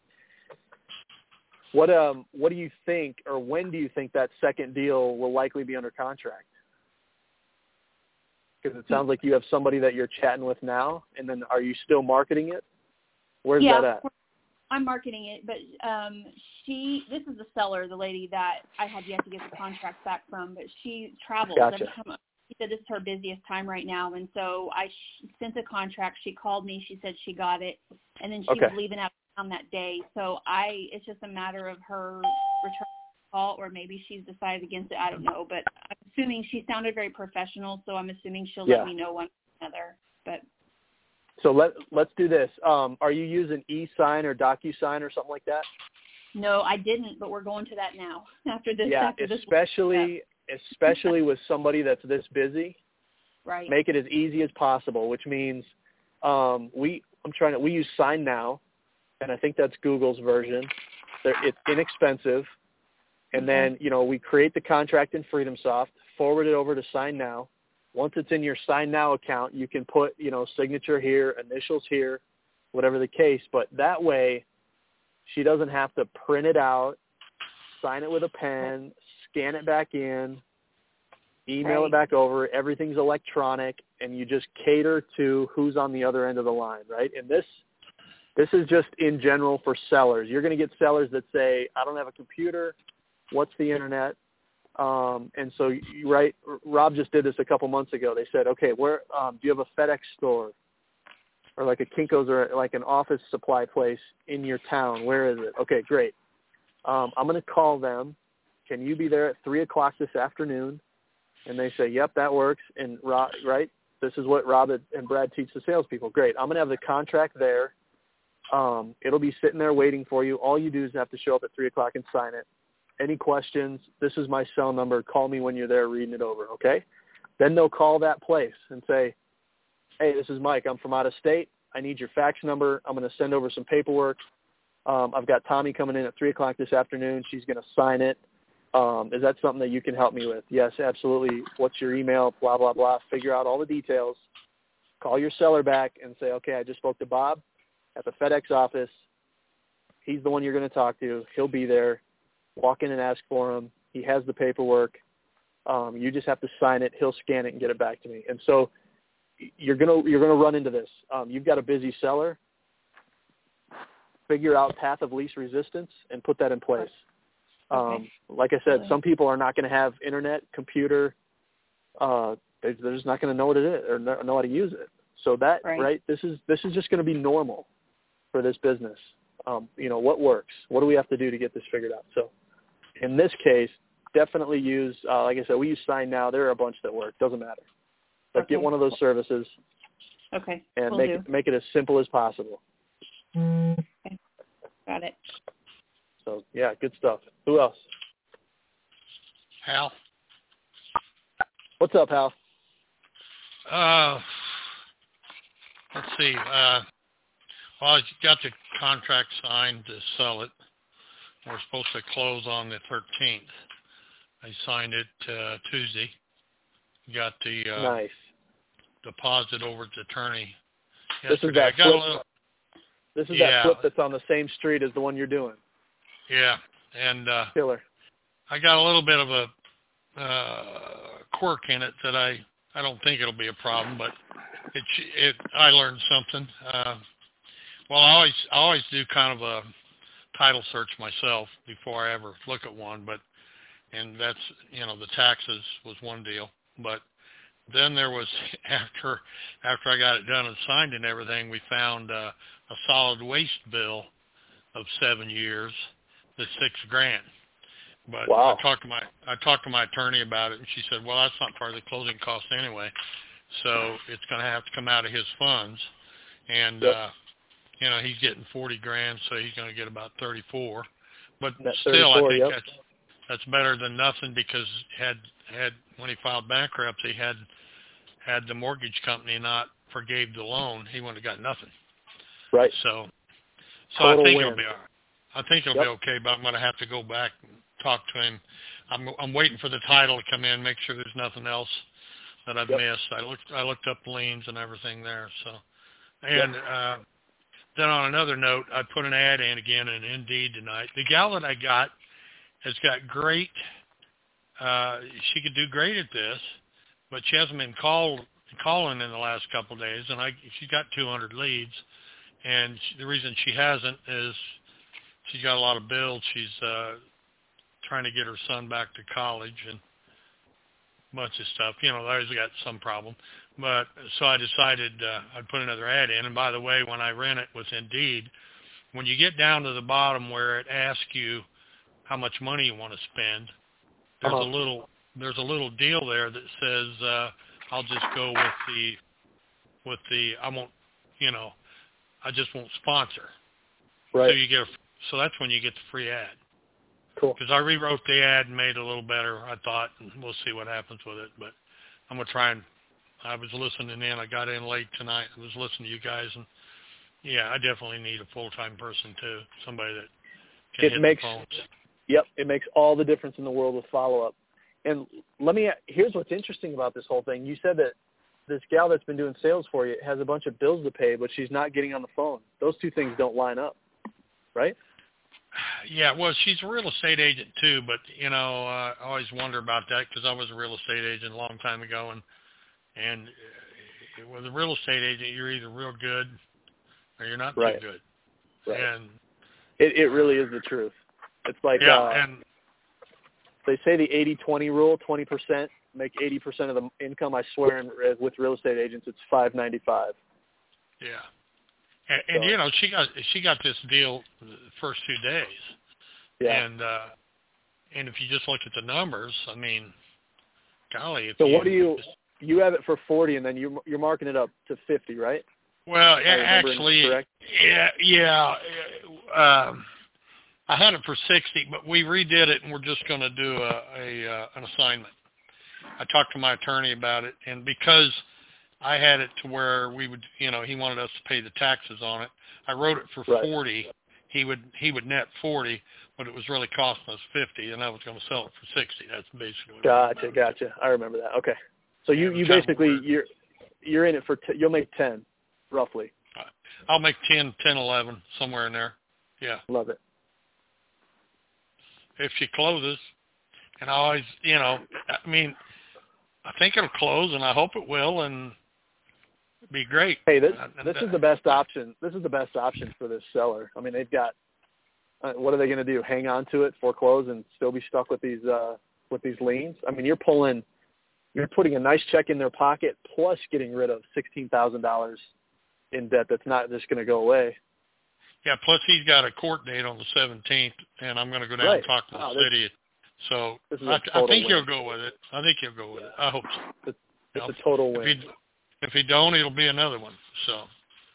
What do you think, or when do you think that second deal will likely be under contract? Because it sounds like you have somebody that you're chatting with now, and then are you still marketing it? Where's that at? I'm marketing it, but this is the seller, the lady that I had yet to get the contract back from, but she travels. Gotcha. She said this is her busiest time right now, and so I sent a contract. She called me. She said she got it, and then she was leaving out on that day. So it's just a matter of her return call, or maybe she's decided against it. I don't know, but I'm assuming she sounded very professional, so I'm assuming she'll let me know one way or another. But so let's do this. Are you using e-sign or DocuSign or something like that? No, I didn't, but we're going to that now after this. Yeah, after especially with somebody that's this busy. Right. Make it as easy as possible, which means we use Sign Now, and I think that's Google's version. It's inexpensive, and then we create the contract in FreedomSoft, forward it over to Sign Now. Once it's in your Sign Now account, you can put signature here, initials here, whatever the case. But that way, she doesn't have to print it out, sign it with a pen, scan it back in, email it back over. Everything's electronic, and you just cater to who's on the other end of the line, right? And this is just in general for sellers. You're going to get sellers that say, I don't have a computer. What's the internet? And so, Rob just did this a couple months ago. They said, okay, where do you have a FedEx store or like a Kinko's or like an office supply place in your town? Where is it? Okay, great. I'm going to call them. Can you be there at 3:00 this afternoon? And they say, yep, that works. And this is what Rob and Brad teach the salespeople. Great. I'm going to have the contract there. It'll be sitting there waiting for you. All you do is have to show up at 3:00 and sign it. Any questions? This is my cell number. Call me when you're there reading it over, okay? Then they'll call that place and say, hey, this is Mike. I'm from out of state. I need your fax number. I'm going to send over some paperwork. I've got Tommy coming in at 3:00 this afternoon. She's going to sign it. Is that something that you can help me with? Yes, absolutely. What's your email? Blah, blah, blah. Figure out all the details. Call your seller back and say, okay, I just spoke to Bob at the FedEx office. He's the one you're going to talk to. He'll be there. Walk in and ask for him. He has the paperwork. You just have to sign it. He'll scan it and get it back to me. And so you're gonna run into this. You've got a busy seller. Figure out path of least resistance and put that in place. Like I said, some people are not going to have internet, computer. They're just not going to know what it is or know how to use it. So that this is just going to be normal for this business. What works? What do we have to do to get this figured out? So in this case, definitely use, like I said, we use Sign Now. There are a bunch that work. Doesn't matter. But get one of those services. Okay. And make it as simple as possible. Okay. Got it. So, yeah, good stuff. Who else? Hal. What's up, Hal? Let's see. Well, I got the contract signed to sell it. We're supposed to close on the 13th. I signed it Tuesday. Got the nice deposit over to the attorney yesterday. This is that flip that's on the same street as the one you're doing. Yeah, and killer. I got a little bit of a quirk in it that I don't think it'll be a problem, but I learned something. Well, I always do kind of a title search myself before I ever look at one, and that's the taxes was one deal, but then there was after I got it done and signed and everything, we found a solid waste bill of 7 years. The $6,000, but wow. I talked to my attorney about it, and she said, "Well, that's not part of the closing costs anyway, so it's going to have to come out of his funds." And he's getting $40,000, so he's going to get about 34. But still, I think that's better than nothing, because had when he filed bankruptcy, had the mortgage company not forgave the loan, he wouldn't have got nothing. Right. So Total I think win. it'll be all right. I think it'll be okay, but I'm going to have to go back and talk to him. I'm waiting for the title to come in, make sure there's nothing else that I've missed. I looked up liens and everything there. So, and then on another note, I put an ad in again in Indeed tonight. The gal that I got has got great. She could do great at this, but she hasn't been calling in the last couple of days, and she's got 200 leads, and the reason she hasn't is she's got a lot of bills. She's trying to get her son back to college and a bunch of stuff. There's got some problem. But so I decided I'd put another ad in. And by the way, when I ran it with Indeed, when you get down to the bottom where it asks you how much money you want to spend, there's a little deal there that says I'll just go with the I won't, I just won't sponsor. Right. So that's when you get the free ad. Cool. Because I rewrote the ad and made it a little better, I thought, and we'll see what happens with it. But I'm going to try and, I was listening in. I got in late tonight. I was listening to you guys. And, yeah, I definitely need a full-time person, too, somebody that can hit the phones. Yep, it makes all the difference in the world with follow-up. And here's what's interesting about this whole thing. You said that this gal that's been doing sales for you has a bunch of bills to pay, but she's not getting on the phone. Those two things don't line up, right? Yeah, well, she's a real estate agent too, but I always wonder about that because I was a real estate agent a long time ago, and with a real estate agent, you're either real good or you're not too good. Right. And it really is the truth. It's like and they say the 80-20 rule: 20% make 80% of the income. I swear, with real estate agents, it's $5.95. Yeah. And she got this deal the first 2 days. Yeah. And if you just look at the numbers, I mean, golly. So what do you have it for 40, and then you're marking it up to 50, right? Well, actually, yeah. I had it for 60, but we redid it, and we're just going to do an assignment. I talked to my attorney about it, and because I had it to where we would, he wanted us to pay the taxes on it. I wrote it for 40. He would net 40, but it was really costing us 50, and I was going to sell it for 60. That's basically what Gotcha. I remember that. Okay. So you basically you're in it for you'll make 10, roughly. I'll make 10, 11, somewhere in there. Yeah. Love it. If she closes, and I always, I think it'll close, and I hope it will, and it'd be great. Hey, this is the best option. This is the best option for this seller. I mean, they've got what are they going to do? Hang on to it, foreclose, and still be stuck with these liens? I mean, you're putting a nice check in their pocket, plus getting rid of $16,000 in debt that's not just going to go away. Yeah, plus he's got a court date on the 17th, and I'm going to go down and talk to the city. So I think he'll go with it. I hope so. It's a total win. If he don't, it'll be another one. So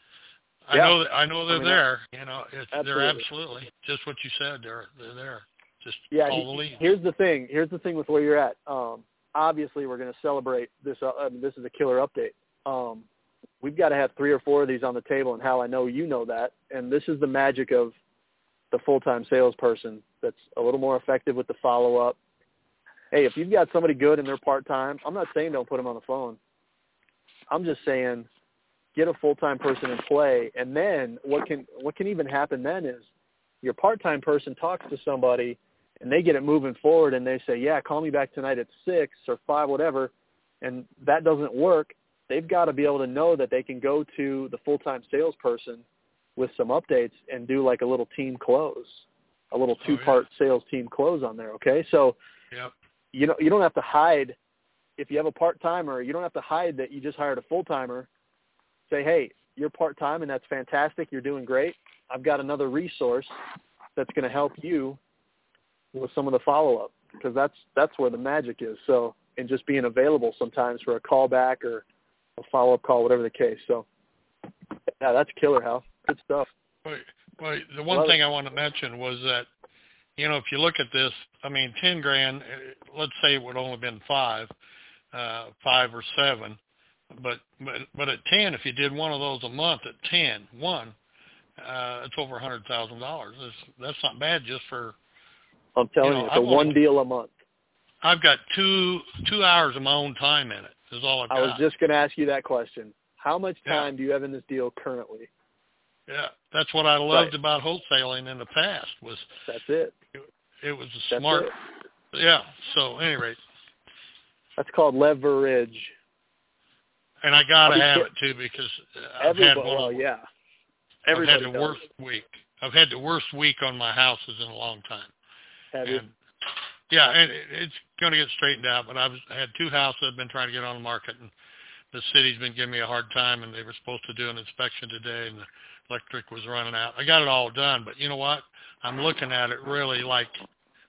I know they're there. They're absolutely just what you said. They're there. Just all the leads. Here's the thing with where you're at. Obviously, we're going to celebrate this. This is a killer update. We've got to have 3 or 4 of these on the table, and Hal, I know you know that. And this is the magic of the full-time salesperson that's a little more effective with the follow-up. Hey, if you've got somebody good and they're part-time, I'm not saying don't put them on the phone. I'm just saying get a full-time person in play, and then what can even happen then is your part-time person talks to somebody, and they get it moving forward, and they say, yeah, call me back tonight at 6 or 5, whatever, and that doesn't work. They've got to be able to know that they can go to the full-time salesperson with some updates and do like a little team close, a little 2-part sales team close on there, okay? So you don't have to hide. If you have a part-timer, you don't have to hide that you just hired a full-timer. Say, hey, you're part-time, and that's fantastic. You're doing great. I've got another resource that's going to help you with some of the follow-up, because that's where the magic is. So, and just being available sometimes for a call back or a follow-up call, whatever the case. So, yeah, that's killer, Hal. Good stuff. Well, the one thing I want to mention was that, if you look at this, I mean, $10,000, let's say it would only been 5 or 7, but at 10, if you did one of those a month at 10, it's over $100,000. That's not bad just for. I'm telling you, it's one deal a month. I've got 2 hours of my own time in it. Is all I've got. I was just going to ask you that question. How much time do you have in this deal currently? Yeah, that's what I loved about wholesaling in the past. That's it. It was a smart. Yeah. So, at any rate, that's called leverage. And I gotta have it too, because I've had the worst week. I've had the worst week on my houses in a long time. Have you? Yeah, and it's going to get straightened out. But I had 2 houses I've been trying to get on the market, and the city's been giving me a hard time. And they were supposed to do an inspection today, and the electric was running out. I got it all done, but you know what? I'm looking at it really like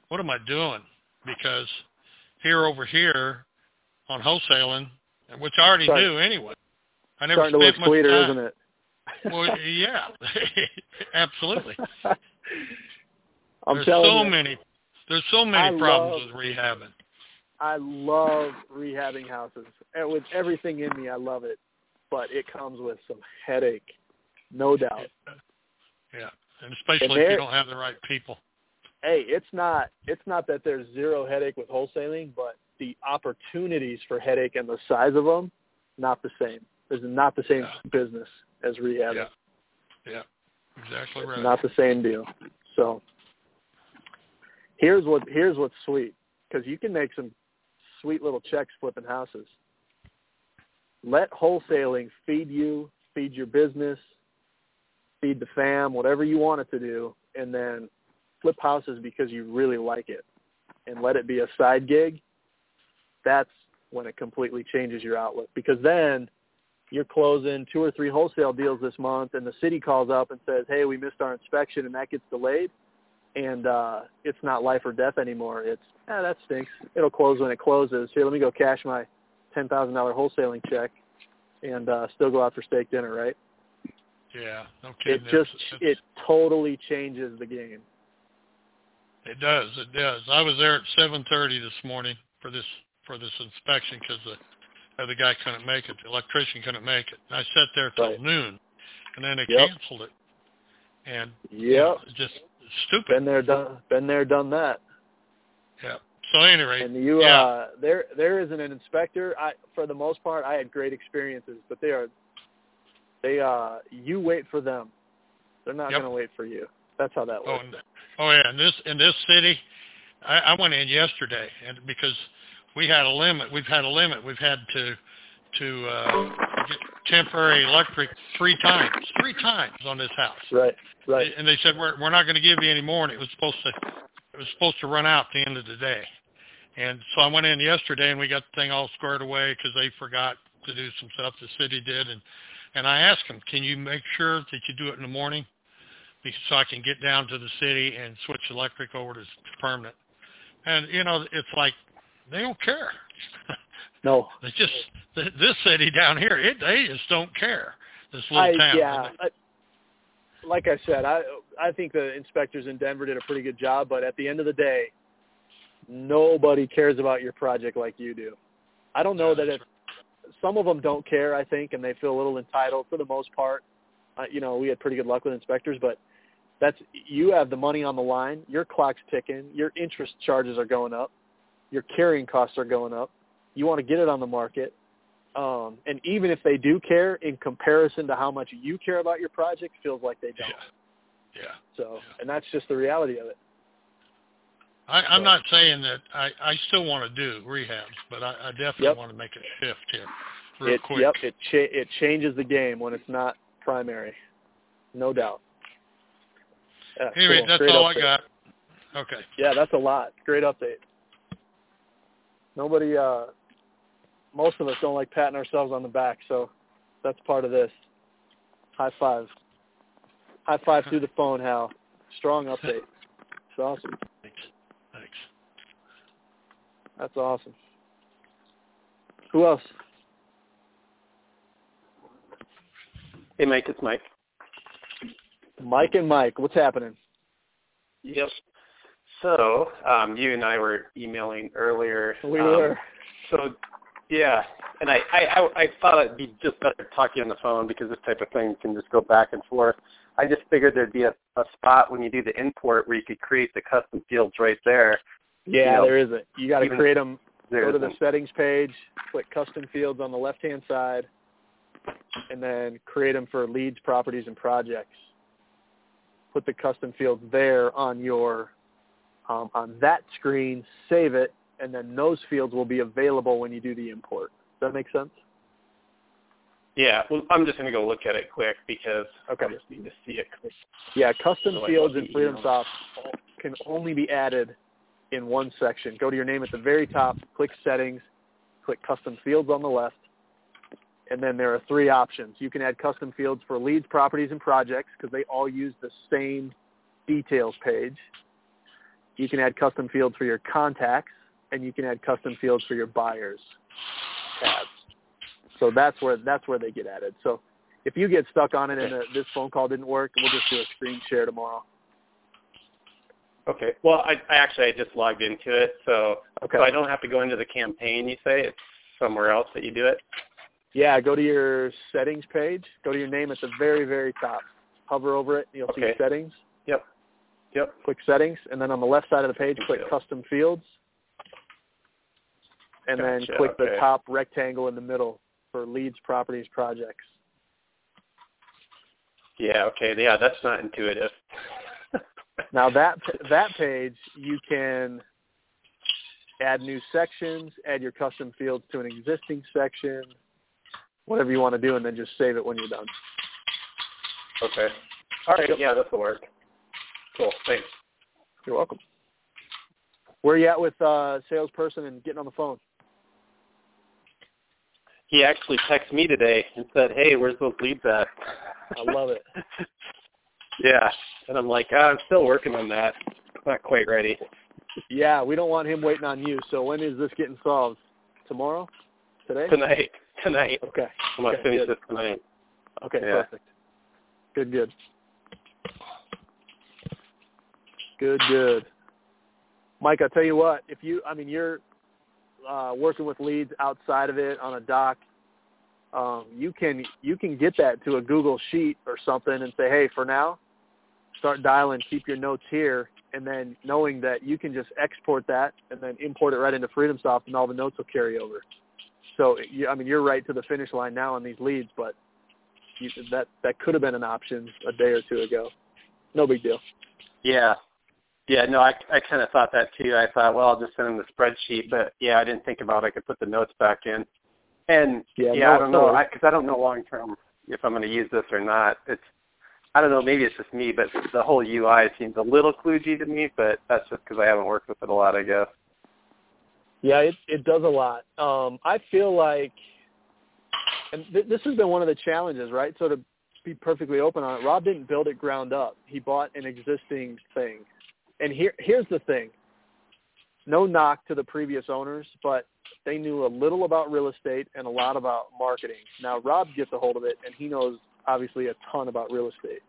what am I doing? Because over here on wholesaling, which I already do anyway, I never starting to look spent much sweeter, time. Isn't it? Well, yeah, absolutely. There's so many problems with rehabbing. I love rehabbing houses. And with everything in me, I love it. But it comes with some headache, no doubt. Yeah, and especially if you don't have the right people. Hey, it's not that there's zero headache with wholesaling, but the opportunities for headache and the size of them, not the same. There's not the same business as rehabbing. Yeah, exactly right. It's not the same deal. So here's what's sweet, because you can make some sweet little checks flipping houses. Let wholesaling feed you, feed your business, feed the fam, whatever you want it to do, and then flip houses because you really like it and let it be a side gig. That's when it completely changes your outlook, because then you're closing 2 or 3 wholesale deals this month and the city calls up and says, hey, we missed our inspection, and that gets delayed, and it's not life or death anymore. It's, that stinks. It'll close when it closes. Here, let me go cash my $10,000 wholesaling check and still go out for steak dinner, right? Yeah, no kidding. It totally changes the game. It does. I was there at 7:30 this morning for this inspection because the guy couldn't make it. The electrician couldn't make it. And I sat there till noon, and then they canceled it. And it's just stupid. Been there, done that. Yeah. So at any rate, and there isn't an inspector. For the most part, I had great experiences, but you wait for them. They're not going to wait for you. That's how that works. Oh yeah, in this city, I went in yesterday, and because we had a limit, we've had to get temporary electric 3 times on this house. Right. And they said we're not going to give you any more, and it was supposed to run out at the end of the day. And so I went in yesterday, and we got the thing all squared away because they forgot to do some stuff the city did, and I asked them, can you make sure that you do it in the morning, so I can get down to the city and switch electric over to permanent. And, it's like they don't care. No. They just, this city down here, they just don't care, this little town. Yeah. Like I said, I think the inspectors in Denver did a pretty good job, but at the end of the day, nobody cares about your project like you do. I don't know that some of them don't care, I think, and they feel a little entitled for the most part. We had pretty good luck with inspectors, but you have the money on the line. Your clock's ticking. Your interest charges are going up. Your carrying costs are going up. You want to get it on the market. And even if they do care, in comparison to how much you care about your project, it feels like they don't. Yeah. So, and that's just the reality of it. I'm not saying that I still want to do rehabs, but I definitely want to make a shift here real quick. Yep, it changes the game when it's not primary, no doubt. Yeah, anyway, that's Great all update. I got. Okay. Yeah, that's a lot. Great update. Nobody, most of us don't like patting ourselves on the back, so that's part of this. High five. High five through the phone, Hal. Strong update. It's awesome. Thanks. That's awesome. Who else? Hey, Mike, it's Mike. Mike and Mike, what's happening? Yep. So, you and I were emailing earlier. We were. So, yeah, and I thought it'd be just better talking on the phone because this type of thing can just go back and forth. I just figured there'd be a spot when you do the import where you could create the custom fields right there. Yeah, there isn't. You got to create them. Go to the settings page, click custom fields on the left-hand side, and then create them for leads, properties, and projects. Put the custom fields there on your on that screen, save it, and then those fields will be available when you do the import. Does that make sense? Yeah, well, I'm just going to go look at it quick because I just need to see it quick. Yeah, custom fields in FreedomSoft can only be added in one section. Go to your name at the very top, click settings, click custom fields on the left, and then there are 3 options. You can add custom fields for leads, properties, and projects because they all use the same details page. you can add custom fields for your contacts, and you can add custom fields for your buyers tabs. So that's where they get added. So if you get stuck on it and this phone call didn't work, we'll just do a screen share tomorrow. Okay. Well, I just logged into it, so I don't have to go into the campaign, you say? It's somewhere else that you do it? Yeah, go to your settings page. Go to your name at the very, very top. Hover over it, and you'll see settings. Yep. Click settings, and then on the left side of the page, click custom fields. And then click the top rectangle in the middle for leads, properties, projects. Yeah, okay. Yeah, that's not intuitive. Now that page, you can add new sections, add your custom fields to an existing section, whatever you want to do, and then just save it when you're done. Okay. All right. Yeah, this will work. Cool. Thanks. You're welcome. Where are you at with salesperson and getting on the phone? He actually texted me today and said, "Hey, where's those leads at?" I love it. Yeah. And I'm like, I'm still working on that. Not quite ready. Yeah, we don't want him waiting on you. So when is this getting solved? Tomorrow? Today? Tonight. Okay. I'm going to finish this tonight. Okay, perfect. Good. Good. Mike, I'll tell you what, you're working with leads outside of it on a doc, you can get that to a Google Sheet or something and say, hey, for now, start dialing, keep your notes here, and then knowing that you can just export that and then import it right into FreedomSoft and all the notes will carry over. So, you're right to the finish line now on these leads, but that could have been an option a day or two ago. No big deal. Yeah. Yeah, no, I kind of thought that too. I thought, well, I'll just send them the spreadsheet, but I didn't think about I could put the notes back in. And I don't know, because I don't know long term if I'm going to use this or not. I don't know, maybe it's just me, but the whole UI seems a little kludgy to me, but that's just because I haven't worked with it a lot, I guess. Yeah, it does a lot. I feel like, and this has been one of the challenges, right? So to be perfectly open on it, Rob didn't build it ground up. He bought an existing thing. And here's the thing. No knock to the previous owners, but they knew a little about real estate and a lot about marketing. Now, Rob gets a hold of it, and he knows, obviously, a ton about real estate.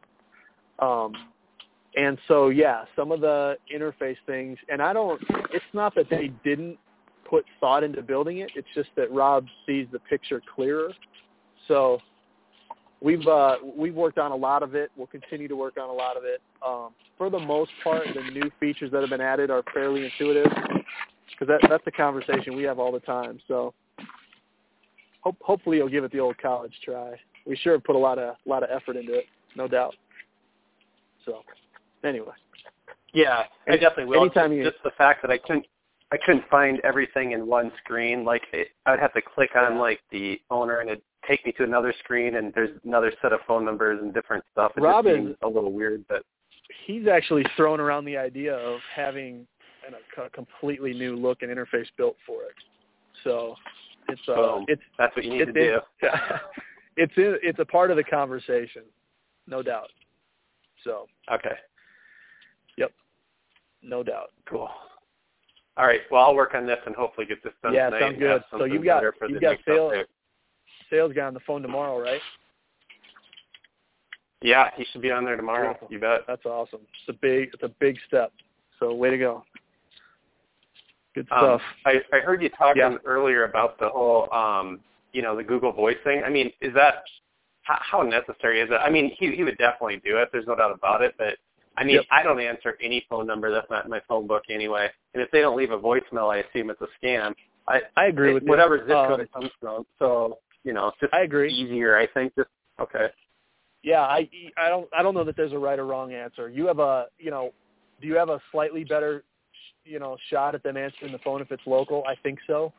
And so, some of the interface things, and it's not that they didn't put thought into building it. It's just that Rob sees the picture clearer. So we've worked on a lot of it. We'll continue to work on a lot of it. For the most part, the new features that have been added are fairly intuitive because that's a conversation we have all the time. So hopefully you'll give it the old college try. We sure have put a lot of effort into it, no doubt. So anyway. Yeah, I definitely will. Just the fact that I couldn't find everything in one screen. Like I would have to click on like the owner and it'd take me to another screen and there's another set of phone numbers and different stuff. It Rob just seems a little weird, but he's actually thrown around the idea of having a completely new look and interface built for it. So it's that's what you need to do. It's a part of the conversation, no doubt. So okay. Yep. No doubt. Cool. All right. Well, I'll work on this and hopefully get this done tonight. Yeah, sounds good. So you've got sales guy on the phone tomorrow, right? Yeah, he should be on there tomorrow. Cool. You bet. That's awesome. It's a big step. So way to go. Good stuff. I heard you talking earlier about the whole, the Google Voice thing. I mean, is that how necessary is it? I mean, he would definitely do it. There's no doubt about it. But I mean, I don't answer any phone number that's not in my phone book anyway. And if they don't leave a voicemail, I assume it's a scam. I agree with whatever zip code it comes from. So it's just I agree. Easier, I think. Just okay. Yeah, I don't know that there's a right or wrong answer. You have do you have a slightly better shot at them answering the phone if it's local? I think so.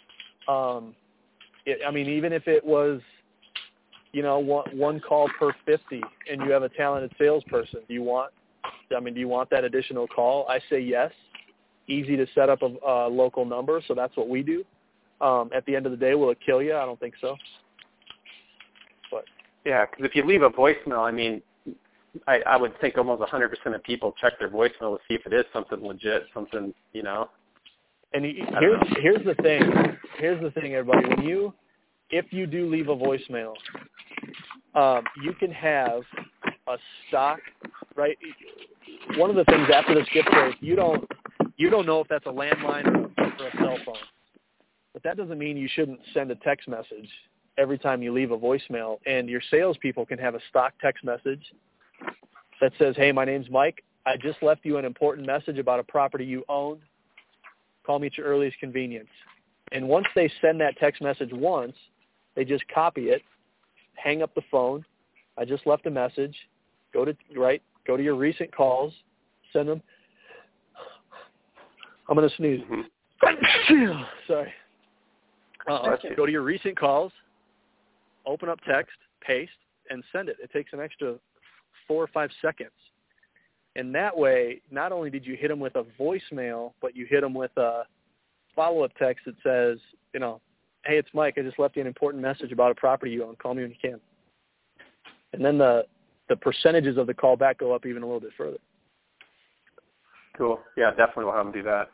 Even if it was, one call per 50 and you have a talented salesperson, do you want that additional call? I say yes. Easy to set up a local number, so that's what we do. At the end of the day, will it kill you? I don't think so. But yeah, because if you leave a voicemail, I mean, I would think almost 100% of people check their voicemail to see if it is something legit, something, And here's the thing. Here's the thing, everybody. If you do leave a voicemail, you can have a stock, right? One of the things after the skip trace, you don't know if that's a landline or a cell phone. But that doesn't mean you shouldn't send a text message every time you leave a voicemail. And your salespeople can have a stock text message that says, hey, my name's Mike. I just left you an important message about a property you own. Call me at your earliest convenience. And once they send that text message once, they just copy it, hang up the phone. I just left a message. Go to your recent calls, send them. I'm going to sneeze. Sorry. Go to your recent calls, open up text, paste, and send it. It takes an extra 4 or 5 seconds. And that way, not only did you hit them with a voicemail, but you hit them with a follow-up text that says, hey, it's Mike. I just left you an important message about a property you own. Call me when you can. And then the percentages of the call back go up even a little bit further. Cool. Yeah, definitely will have them do that.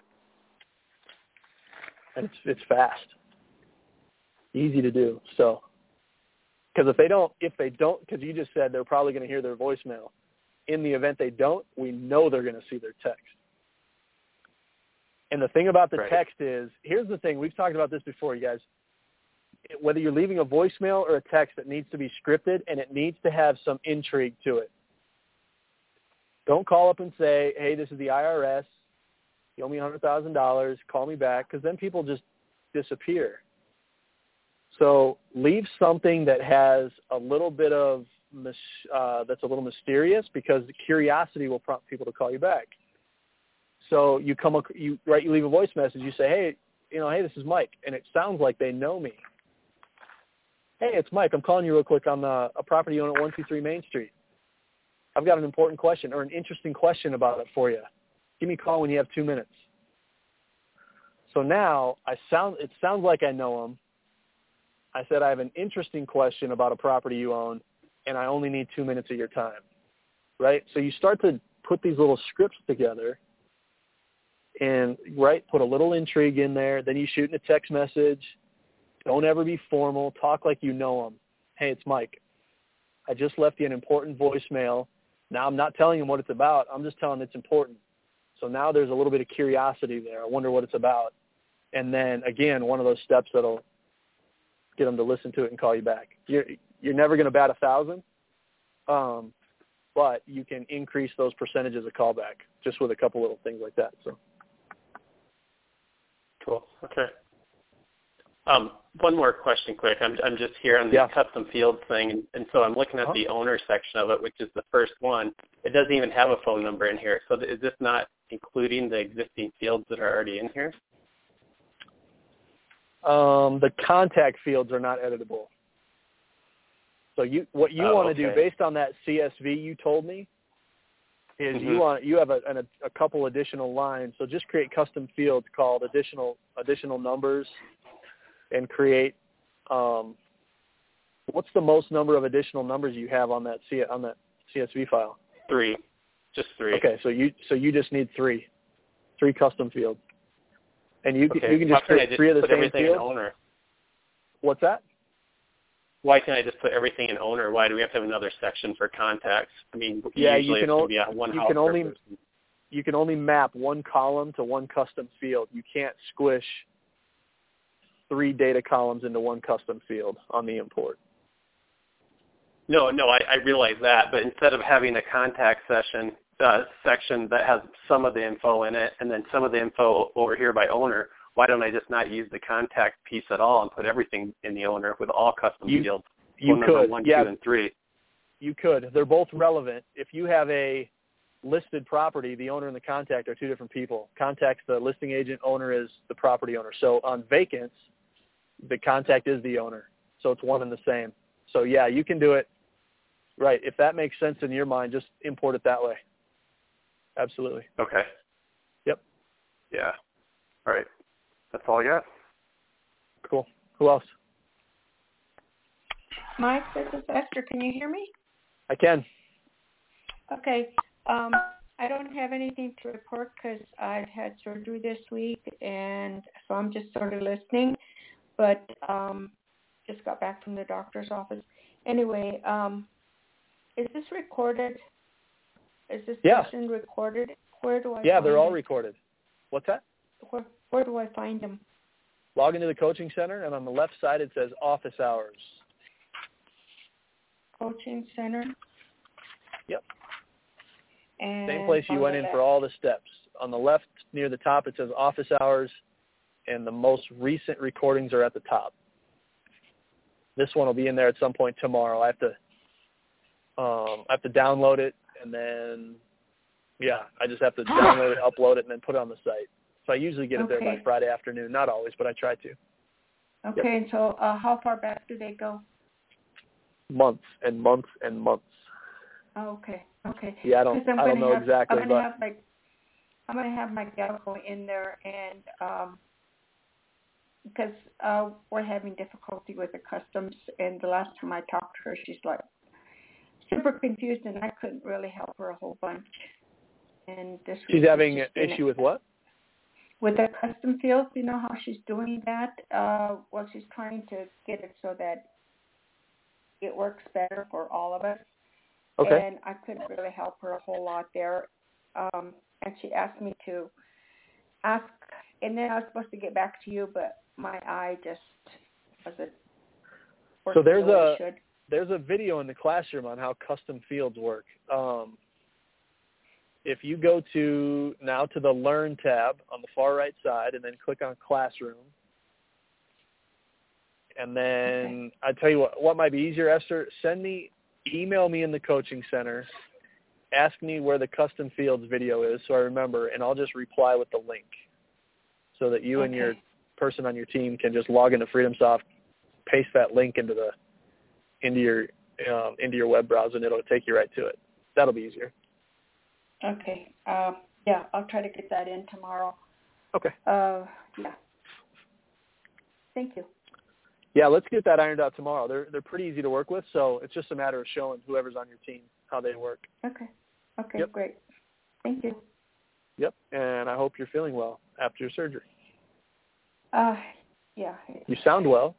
And it's fast. Easy to do. So, because if they don't, because you just said they're probably going to hear their voicemail. In the event they don't, we know they're going to see their text. And the thing about the text is, here's the thing. We've talked about this before, you guys. Whether you're leaving a voicemail or a text, that needs to be scripted, and it needs to have some intrigue to it. Don't call up and say, hey, this is the IRS. You owe me $100,000. Call me back, because then people just disappear. So leave something that has a little bit of that's a little mysterious, because the curiosity will prompt people to call you back. So you leave a voice message. You say, hey, hey, this is Mike, and it sounds like they know me. Hey, it's Mike. I'm calling you real quick on a property you own at 123 Main Street. I've got an important question or an interesting question about it for you. Give me a call when you have 2 minutes. So now it sounds like I know them. I said, I have an interesting question about a property you own, and I only need 2 minutes of your time, right? So you start to put these little scripts together and, put a little intrigue in there. Then you shoot in a text message. Don't ever be formal. Talk like you know them. Hey, it's Mike. I just left you an important voicemail. Now I'm not telling him what it's about. I'm just telling him it's important. So now there's a little bit of curiosity there. I wonder what it's about. And then, again, one of those steps that'll get them to listen to it and call you back. You're never going to bat 1,000, but you can increase those percentages of callback just with a couple little things like that. So. Cool. Okay. One more question quick. I'm just here on the custom field thing, and so I'm looking at the owner section of it, which is the first one. It doesn't even have a phone number in here. So is this not including the existing fields that are already in here? The contact fields are not editable. So what you want to do based on that CSV you told me is you have a couple additional lines. So just create custom fields called additional numbers, and create what's the most number of additional numbers you have on that CSV file? 3, just 3. Okay, so you just need 3 custom fields. And you can just create 3 of the same field. Owner? What's that? Why can't I just put everything in owner? Why do we have to have another section for contacts? I mean, usually it's going to be one house person. You can only map one column to one custom field. You can't squish 3 data columns into one custom field on the import. No, I realize that, but instead of having a contact section that has some of the info in it and then some of the info over here by owner, why don't I just not use the contact piece at all and put everything in the owner with all custom fields? You could. 1, 2, and 3. You could. They're both relevant. If you have a listed property, the owner and the contact are 2 different people. Contact's the listing agent, owner is the property owner. So on vacants, the contact is the owner. So it's one and the same. So yeah, you can do it. Right. If that makes sense in your mind, just import it that way. Absolutely. Okay. Yep. Yeah. All right. That's all I got. Cool. Who else? Mike, this is Esther. Can you hear me? I can. Okay. I don't have anything to report because I've had surgery this week, and so I'm just sort of listening. But just got back from the doctor's office. Anyway, is this recorded? Is this session recorded? Where do I? Yeah, find they're all it? recorded. What's that? Where do I find them? Log into the coaching center, and on the left side it says office hours. Coaching center. Yep. And same place you went in for all the steps. On the left, near the top, it says office hours, and the most recent recordings are at the top. This one will be in there at some point tomorrow. I have to download it, and then, I just have to download it, upload it, and then put it on the site. So I usually get it there by Friday afternoon. Not always, but I try to. Okay, and so how far back do they go? Months and months and months. Oh, okay. Yeah, I don't know exactly, I'm gonna have my gal go in there, and because we're having difficulty with the customs, and the last time I talked to her, she's like super confused, and I couldn't really help her a whole bunch. And this she's having an issue with what? With the custom fields, you know how she's doing that? She's trying to get it so that it works better for all of us. Okay. And I couldn't really help her a whole lot there. And she asked me to ask, and then I was supposed to get back to you, but my eye just wasn't working the way it should. There's a video in the classroom on how custom fields work. If you go to the Learn tab on the far right side and then click on Classroom, and then I tell you what might be easier, Esther, email me in the coaching center, ask me where the custom fields video is so I remember, and I'll just reply with the link so that you and your person on your team can just log into FreedomSoft, paste that link into your web browser, and it'll take you right to it. That'll be easier. Okay. I'll try to get that in tomorrow. Okay. Thank you. Yeah, let's get that ironed out tomorrow. They're pretty easy to work with, so it's just a matter of showing whoever's on your team how they work. Okay, yep. Great. Thank you. Yep, and I hope you're feeling well after your surgery. Yeah. You sound well.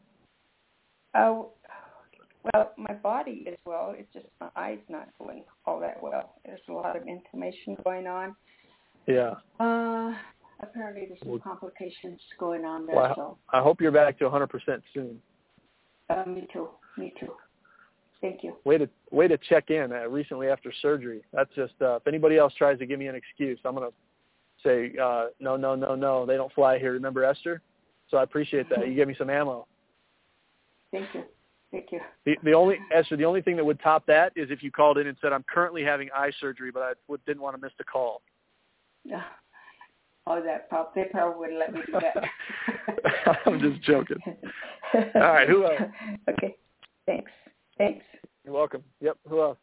Well, my body is well. It's just my eye's not doing all that well. There's a lot of inflammation going on. Yeah. Apparently there's some complications going on there. Well, so I hope you're back to 100% soon. Me too. Thank you. Way to check in recently after surgery. That's just if anybody else tries to give me an excuse, I'm going to say no. They don't fly here. Remember Esther? So I appreciate that. You gave me some ammo. Thank you. The only thing that would top that is if you called in and said, I'm currently having eye surgery, but I didn't want to miss the call. Yeah. Oh, they probably wouldn't let me do that. I'm just joking. All right, who else? Okay, thanks. You're welcome. Yep, who else?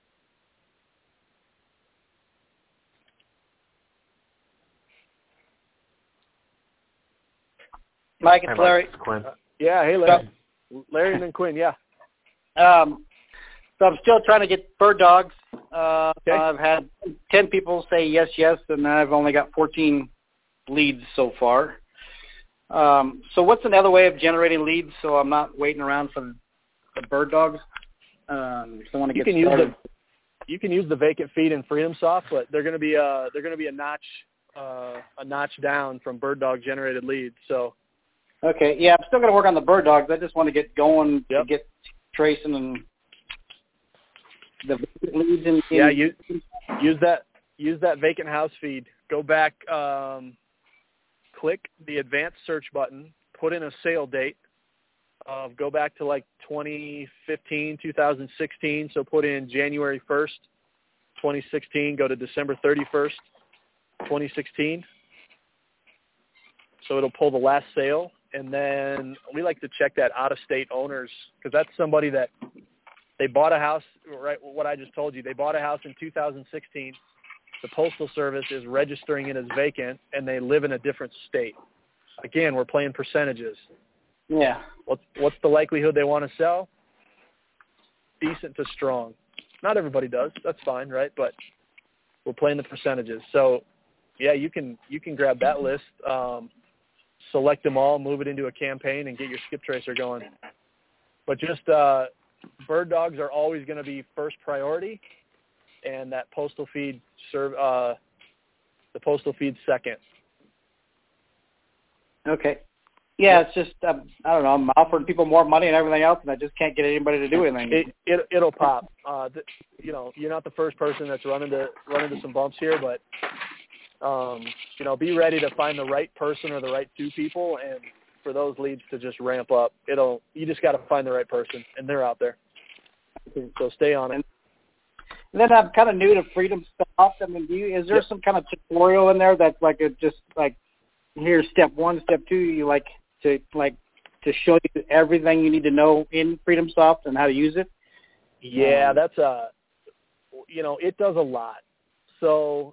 Mike, it's Larry. Quinn. Yeah, hey, Larry. Larry and then Quinn, yeah. So I'm still trying to get bird dogs. Okay. I've had 10 people say yes, and I've only got 14 leads so far. So what's another way of generating leads so I'm not waiting around for the bird dogs? I want to get started. You can use the vacant feed in FreedomSoft, but they're going to be a notch down from bird dog generated leads. So. Okay, yeah, I'm still going to work on the bird dogs. I just want to get going to get tracing and the leads in. Yeah, use that vacant house feed. Go back, click the advanced search button, put in a sale date. Go back to like 2015, 2016. So put in January 1st, 2016. Go to December 31st, 2016. So it'll pull the last sale. And then we like to check that out-of-state owners because that's somebody that they bought a house, right, what I just told you. They bought a house in 2016. The Postal Service is registering it as vacant, and they live in a different state. Again, we're playing percentages. Yeah. What's the likelihood they want to sell? Decent to strong. Not everybody does. That's fine, right? But we're playing the percentages. So, yeah, you can grab that list, select them all, move it into a campaign, and get your skip tracer going. But just bird dogs are always going to be first priority, and that postal feed the postal feed second. Okay. Yeah, it's just I don't know. I'm offering people more money and everything else, and I just can't get anybody to do anything. It'll pop. You're not the first person that's run into some bumps here, but be ready to find the right person or the right two people, and for those leads to just ramp up. You just got to find the right person, and they're out there. So stay on it. And then I'm kind of new to Freedom Soft. I mean, is there some kind of tutorial in there that's here's step 1, step 2? You like to show you everything you need to know in Freedom Soft and how to use it? Yeah, that's it does a lot. So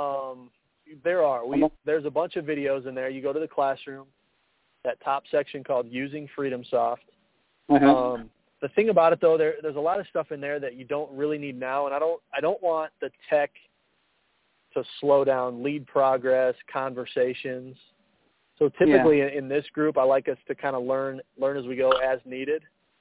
there's a bunch of videos in there. You go to the classroom, that top section called Using Freedom Soft. Uh-huh. The thing about it, though, there's a lot of stuff in there that you don't really need now, and I don't want the tech to slow down lead progress, conversations. So typically in this group, I like us to kind of learn as we go as needed.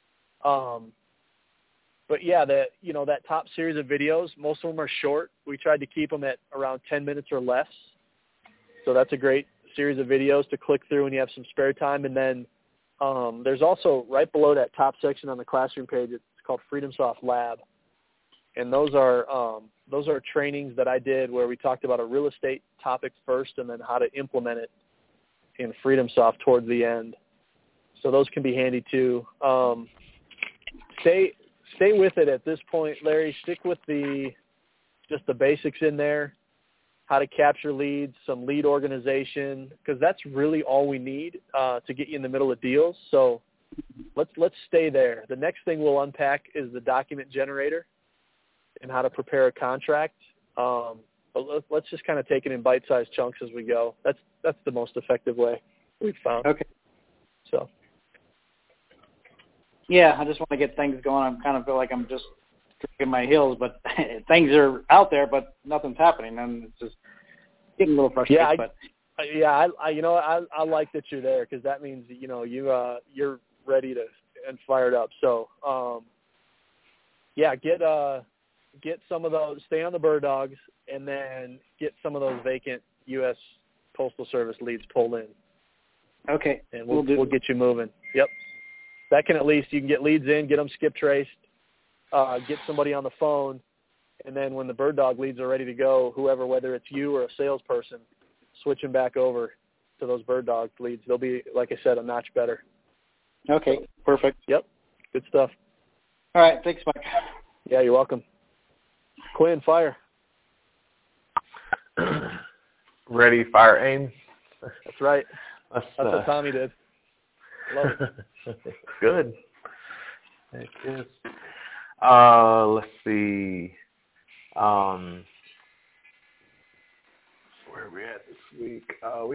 But yeah, that top series of videos, most of them are short. We tried to keep them at around 10 minutes or less. So that's a great series of videos to click through when you have some spare time. And then there's also right below that top section on the classroom page, it's called Freedom Soft Lab. And those are trainings that I did where we talked about a real estate topic first and then how to implement it in Freedom Soft towards the end. So those can be handy too. Stay with it at this point, Larry. Stick with just the basics in there, how to capture leads, some lead organization, because that's really all we need to get you in the middle of deals. So let's stay there. The next thing we'll unpack is the document generator and how to prepare a contract. But let's just kind of take it in bite-sized chunks as we go. That's the most effective way we've found. Okay. So. Yeah, I just want to get things going. I kind of feel like I'm just dragging my heels, but things are out there, but nothing's happening, and it's just getting a little frustrated. I like that you're there because that means you're ready to and fired up. So get some of those. Stay on the bird dogs, and then get some of those vacant U.S. Postal Service leads pulled in. Okay. And we'll get you moving. Yep. That can you can get leads in, get them skip traced, get somebody on the phone, and then when the bird dog leads are ready to go, whether it's you or a salesperson, switch them back over to those bird dog leads. They'll be, like I said, a notch better. Okay. Perfect. Yep. Good stuff. All right. Thanks, Mike. Yeah, you're welcome. Quinn, fire. Ready, fire, aim. That's right. That's what Tommy did. Love it. Good. Heck yes. Let's see. Where are we at this week?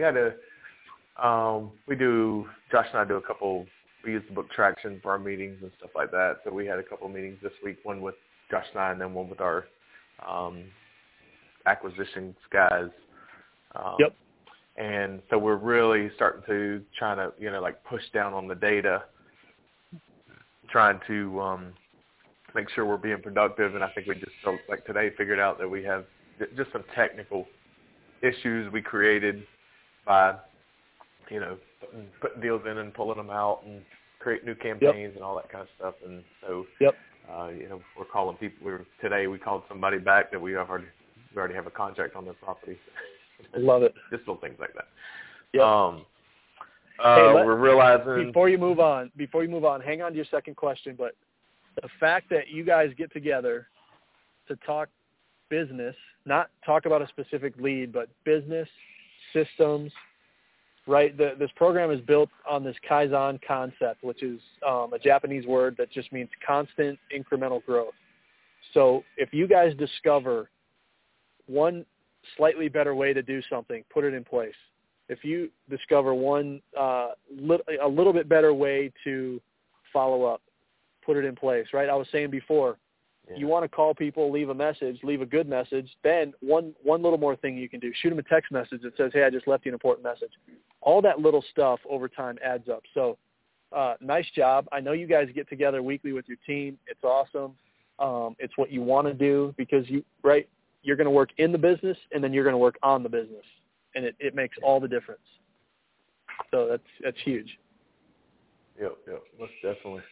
Josh and I do we use the book Traction for our meetings and stuff like that. So we had a couple of meetings this week, one with Josh and I and then one with our acquisitions guys. Yep. And so we're really starting to try to, push down on the data, trying to make sure we're being productive. And I think we just, today, figured out that we have just some technical issues we created by, putting deals in and pulling them out and create new campaigns and all that kind of stuff. And so, we're calling people. Today we called somebody back that we already have a contract on their property. Love it. Just little things like that. Yep. We're realizing before you move on, hang on to your second question. But the fact that you guys get together to talk business, not talk about a specific lead, but business systems, right? This program is built on this Kaizen concept, which is a Japanese word that just means constant incremental growth. So if you guys discover one slightly better way to do something, put it in place. If you discover one a little bit better way to follow up, put it in place, right? I was saying before, you want to call people, leave a message, leave a good message. Then one little more thing you can do: shoot them a text message that says, "Hey, I just left you an important message." All that little stuff over time adds up. So, nice job. I know you guys get together weekly with your team. It's awesome. It's what you want to do because you're going to work in the business and then you're going to work on the business, and it makes all the difference. So that's huge. Yep, most definitely.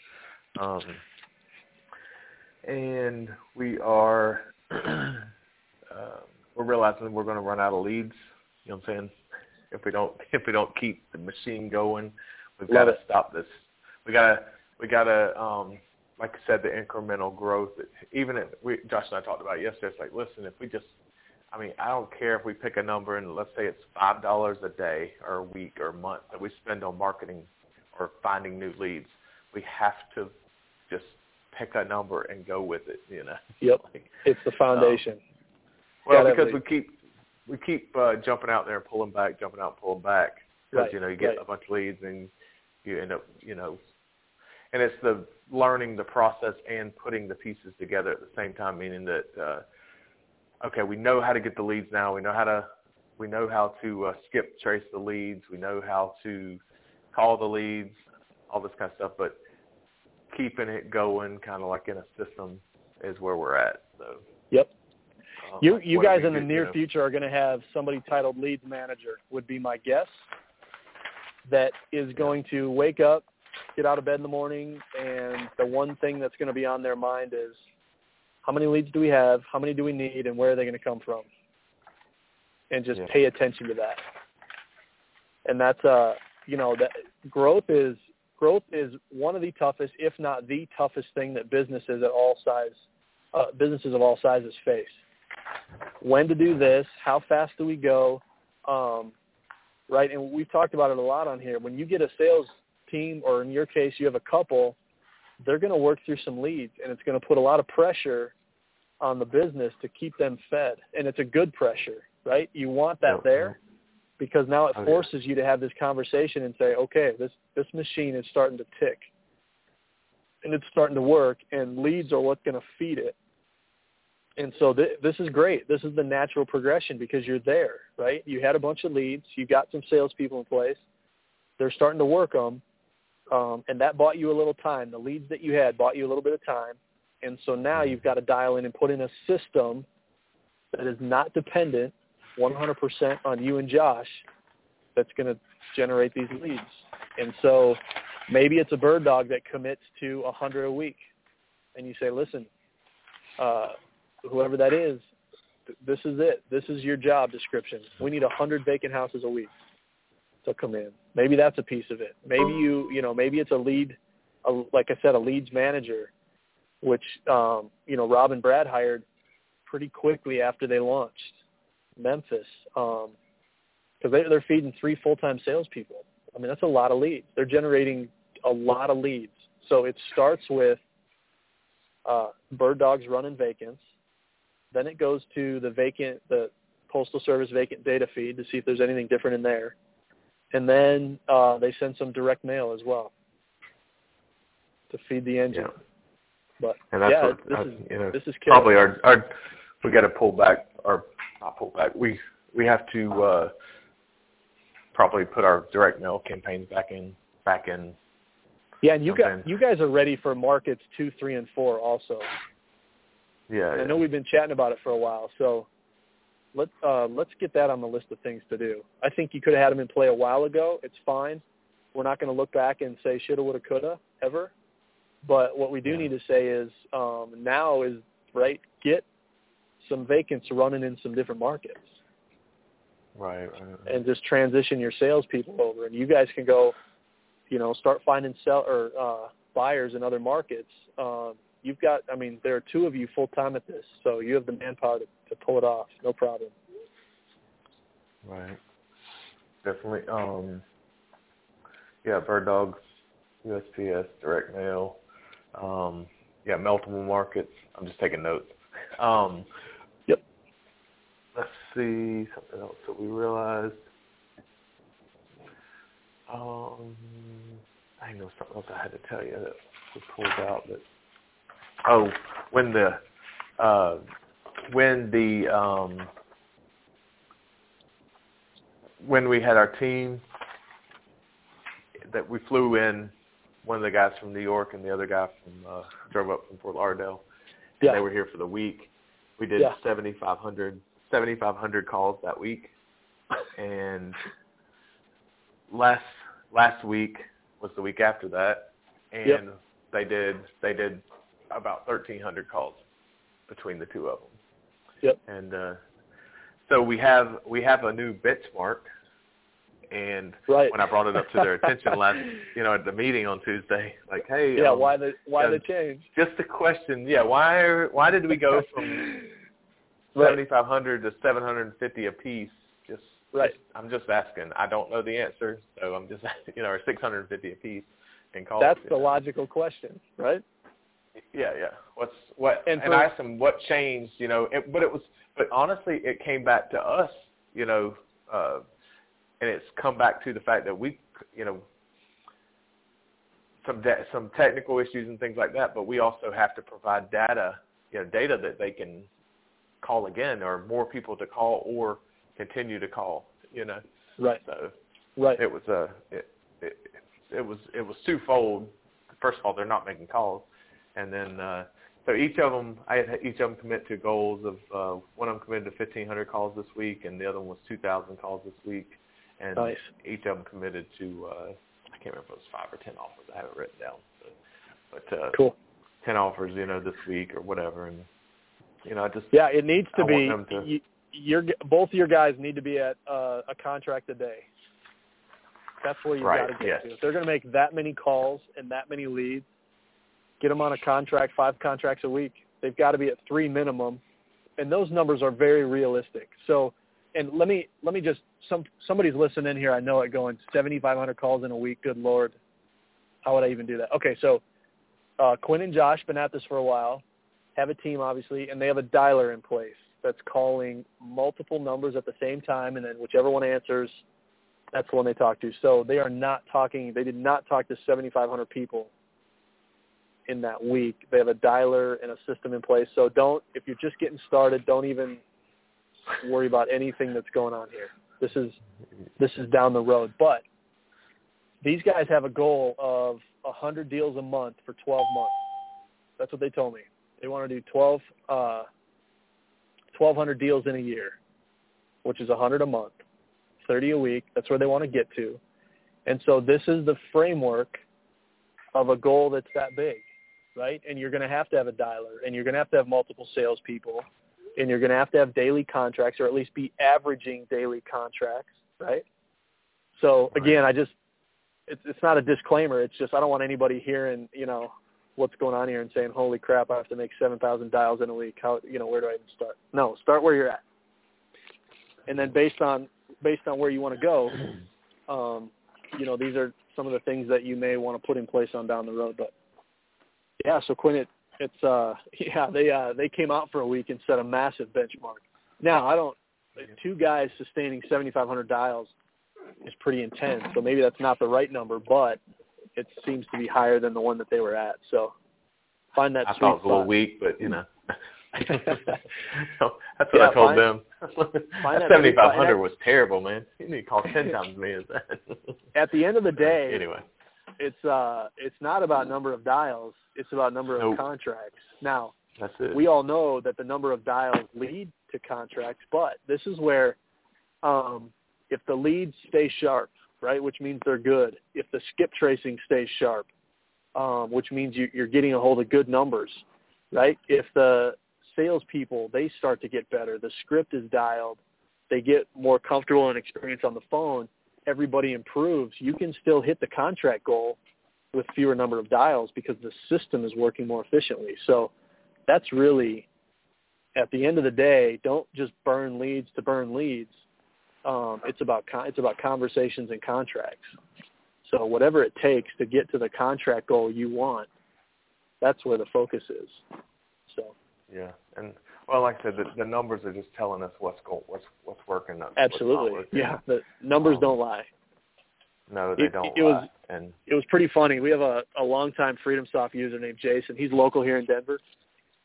And we are we're realizing we're going to run out of leads. You know what I'm saying? If we don't keep the machine going, we've got to stop this. We got to like I said, the incremental growth. Even Josh and I talked about it yesterday. It's like, listen, if we just, I don't care if we pick a number and let's say it's $5 a day or a week or a month that we spend on marketing or finding new leads. We have to just pick a number and go with it. Yep, it's the foundation. Because we keep jumping out there and pulling back, jumping out and pulling back. Because you get a bunch of leads and you end up and it's the learning the process and putting the pieces together at the same time, meaning that okay, we know how to get the leads now. We know how to skip trace the leads. We know how to call the leads, all this kind of stuff. But keeping it going, kind of like in a system, is where we're at. So. Yep. You guys in the near future are going to have somebody titled Leads Manager, would be my guess, that is going to wake up, get out of bed in the morning, and the one thing that's going to be on their mind is, how many leads do we have, how many do we need, and where are they going to come from? And just pay attention to that. And that's, that growth is one of the toughest, if not the toughest thing that businesses of all sizes face. When to do this, how fast do we go, right? And we've talked about it a lot on here. When you get a sales team, or in your case, you have a couple, they're going to work through some leads, and it's going to put a lot of pressure on the business to keep them fed. And it's a good pressure, right? You want that there because now it forces you to have this conversation and say, okay, this machine is starting to tick, and it's starting to work, and leads are what's going to feed it. And so this is great. This is the natural progression because you're there, right? You had a bunch of leads. You got some salespeople in place. They're starting to work them, and that bought you a little time. The leads that you had bought you a little bit of time. And so now you've got to dial in and put in a system that is not dependent 100% on you and Josh that's going to generate these leads. And so maybe it's a bird dog that commits to 100 a week. And you say, listen, whoever that is, this is it. This is your job description. We need 100 vacant houses a week to come in. Maybe that's a piece of it. Maybe maybe it's a lead, like I said, a leads manager, which, Rob and Brad hired pretty quickly after they launched Memphis, because they're feeding 3 full-time salespeople. I mean, that's a lot of leads. They're generating a lot of leads. So it starts with bird dogs running vacants. Then it goes to the Postal Service vacant data feed to see if there's anything different in there. And then they send some direct mail as well to feed the engine. Yeah. But this is probably our we got to pull back, or not pull back. We have to probably put our direct mail campaigns back in. Yeah, and you guys are ready for markets 2, 3, and 4 also. Yeah. I know we've been chatting about it for a while, so let's get that on the list of things to do. I think you could have had them in play a while ago. It's fine. We're not going to look back and say shoulda, woulda, coulda ever. But what we do need to say is now is, right, get some vacants running in some different markets. Right. And just transition your salespeople over. And you guys can go, start finding buyers in other markets. You've got, there are 2 of you full-time at this, so you have the manpower to pull it off. No problem. Right. Definitely. Bird dogs, USPS, direct mail. Multiple markets. I'm just taking notes. Yep. Let's see something else that we realized. I know something else I had to tell you that we pulled out. when we had our team that we flew in, one of the guys from New York and the other guy from drove up from Fort Lauderdale. Yeah. They were here for the week. We did 7,500 calls that week, and last week was the week after that, and they did about 1,300 calls between the two of them. Yep. And so we have a new benchmark. And when I brought it up to their attention at the meeting on Tuesday, like, hey, why the change? Just a question, why did we go from 7,500 to 750 a piece? I'm just asking. I don't know the answer, so I'm just or 650 a piece in calls. That's the logical question, right? Yeah. And I asked them what changed, but honestly, it came back to us, and it's come back to the fact that we, some technical issues and things like that, but we also have to provide data that they can call again, or more people to call, or continue to call. Right. So, right. It was twofold. First of all, they're not making calls, and then so I had each of them commit to goals of one of them committed to 1,500 calls this week, and the other one was 2,000 calls this week. And nice. Each of them committed to, I can't remember if it was 5 or 10 offers. I have it written down. But cool. 10 offers, this week or whatever. And, it needs to be, both of your guys need to be at a contract a day. That's where you've got to get to. If they're going to make that many calls and that many leads, get them on a contract, 5 contracts a week. They've got to be at 3 minimum. And those numbers are very realistic. So, and let me just, somebody's listening here, I know it, going 7,500 calls in a week. Good Lord. How would I even do that? Okay, so Quinn and Josh been at this for a while, have a team obviously, and they have a dialer in place that's calling multiple numbers at the same time, and then whichever one answers, that's the one they talk to. So they did not talk to 7,500 people in that week. They have a dialer and a system in place. So if you're just getting started, don't even worry about anything that's going on here. This is down the road. But these guys have a goal of 100 deals a month for 12 months. That's what they told me. They want to do 1,200 deals in a year, which is 100 a month, 30 a week. That's where they want to get to. And so this is the framework of a goal that's that big, right? And you're going to have a dialer, and you're going to have multiple salespeople, and you're going to have daily contracts, or at least be averaging daily contracts, right? So again, it's not a disclaimer. It's just I don't want anybody hearing, what's going on here and saying, holy crap, I have to make 7,000 dials in a week. How, where do I even start? No, start where you're at. And then based on where you want to go, these are some of the things that you may want to put in place on down the road. But yeah, so Quinn, they came out for a week and set a massive benchmark. Now, 2 guys sustaining 7,500 dials is pretty intense. So maybe that's not the right number, but it seems to be higher than the one that they were at. So find that sweet spot. I thought it was a little weak, but that's what I told them. That 7,500 was terrible, man. You need to call 10 times as many as that. At the end of the day, anyway, it's not about number of dials. It's about number of contracts. Now, that's it. We all know that the number of dials lead to contracts, but this is where if the leads stay sharp, right, which means they're good, if the skip tracing stays sharp, which means you're getting a hold of good numbers, right? If the salespeople, they start to get better, the script is dialed, they get more comfortable and experience on the phone, everybody improves, you can still hit the contract goal with fewer number of dials because the system is working more efficiently. So that's really, at the end of the day, don't just burn leads to burn leads. It's about conversations and contracts. So whatever it takes to get to the contract goal you want, that's where the focus is. So yeah, and well, like I said, the numbers are just telling us what's working. Absolutely, what's not working. Yeah. The numbers don't lie. No, they don't lie. It was pretty funny. We have a longtime FreedomSoft user named Jason. He's local here in Denver,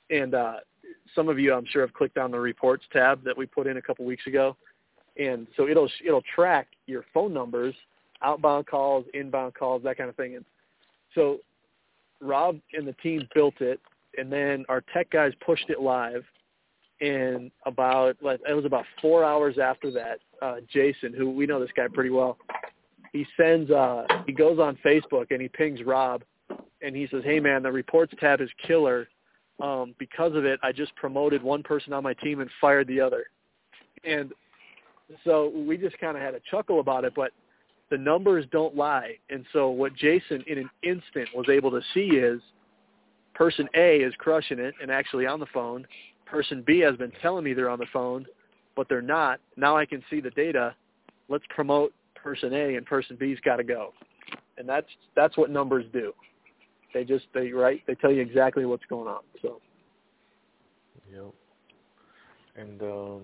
And some of you, I'm sure, have clicked on the reports tab that we put in a couple weeks ago. And so it'll track your phone numbers, outbound calls, inbound calls, that kind of thing. And so Rob and the team built it, and then our tech guys pushed it live. And it was about 4 hours after that, Jason, who we know this guy pretty well, he goes on Facebook and he pings Rob, and he says, "Hey man, the reports tab is killer. Because of it, I just promoted one person on my team and fired the other." And so we just kind of had a chuckle about it, but the numbers don't lie. And so what Jason in an instant was able to see is person A is crushing it and actually on the phone. Person B has been telling me they're on the phone, but they're not. Now I can see the data. Let's promote person A, and person B's got to go. And that's what numbers do. They tell you exactly what's going on. So. Yep. And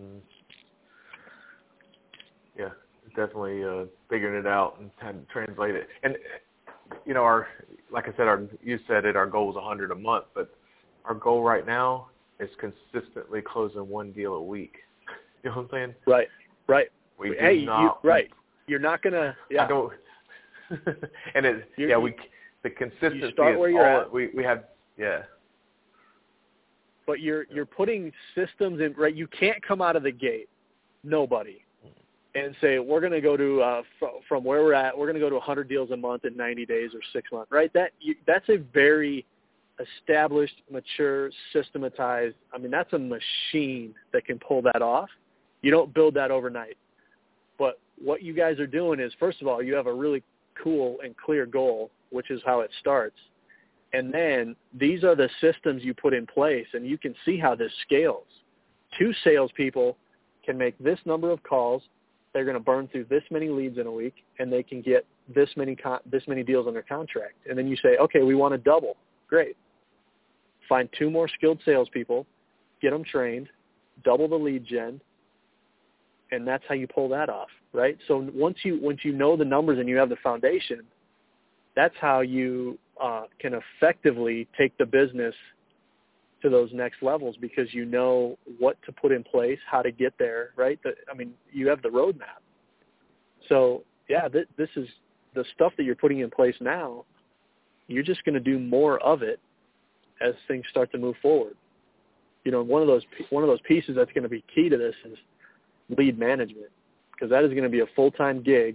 definitely figuring it out and had to translate it. And you know, like I said, you said it. Our goal is 100 a month, but our goal right now is consistently closing one deal a week. You know what I'm saying? Right. You're not gonna. Yeah. I don't. And the consistency. You start where you're at. We have. Yeah. But you're putting systems in. Right. You can't come out of the gate. Nobody. And say we're going to go to from where we're at. We're going to go to 100 deals a month in 90 days or 6 months. Right. That's a very established, mature, systematized. I mean, that's a machine that can pull that off. You don't build that overnight. But what you guys are doing is, first of all, you have a really cool and clear goal, which is how it starts. And then these are the systems you put in place, and you can see how this scales. 2 salespeople can make this number of calls. They're going to burn through this many leads in a week, and they can get this many deals under contract. And then you say, okay, we want to double. Great. Find 2 more skilled salespeople, get them trained, double the lead gen, and that's how you pull that off, right? So once you know the numbers and you have the foundation, that's how you can effectively take the business to those next levels, because you know what to put in place, how to get there, right? You have the roadmap. So, yeah, this is the stuff that you're putting in place now. You're just going to do more of it as things start to move forward. You know, one of those pieces that's going to be key to this is lead management, because that is going to be a full-time gig,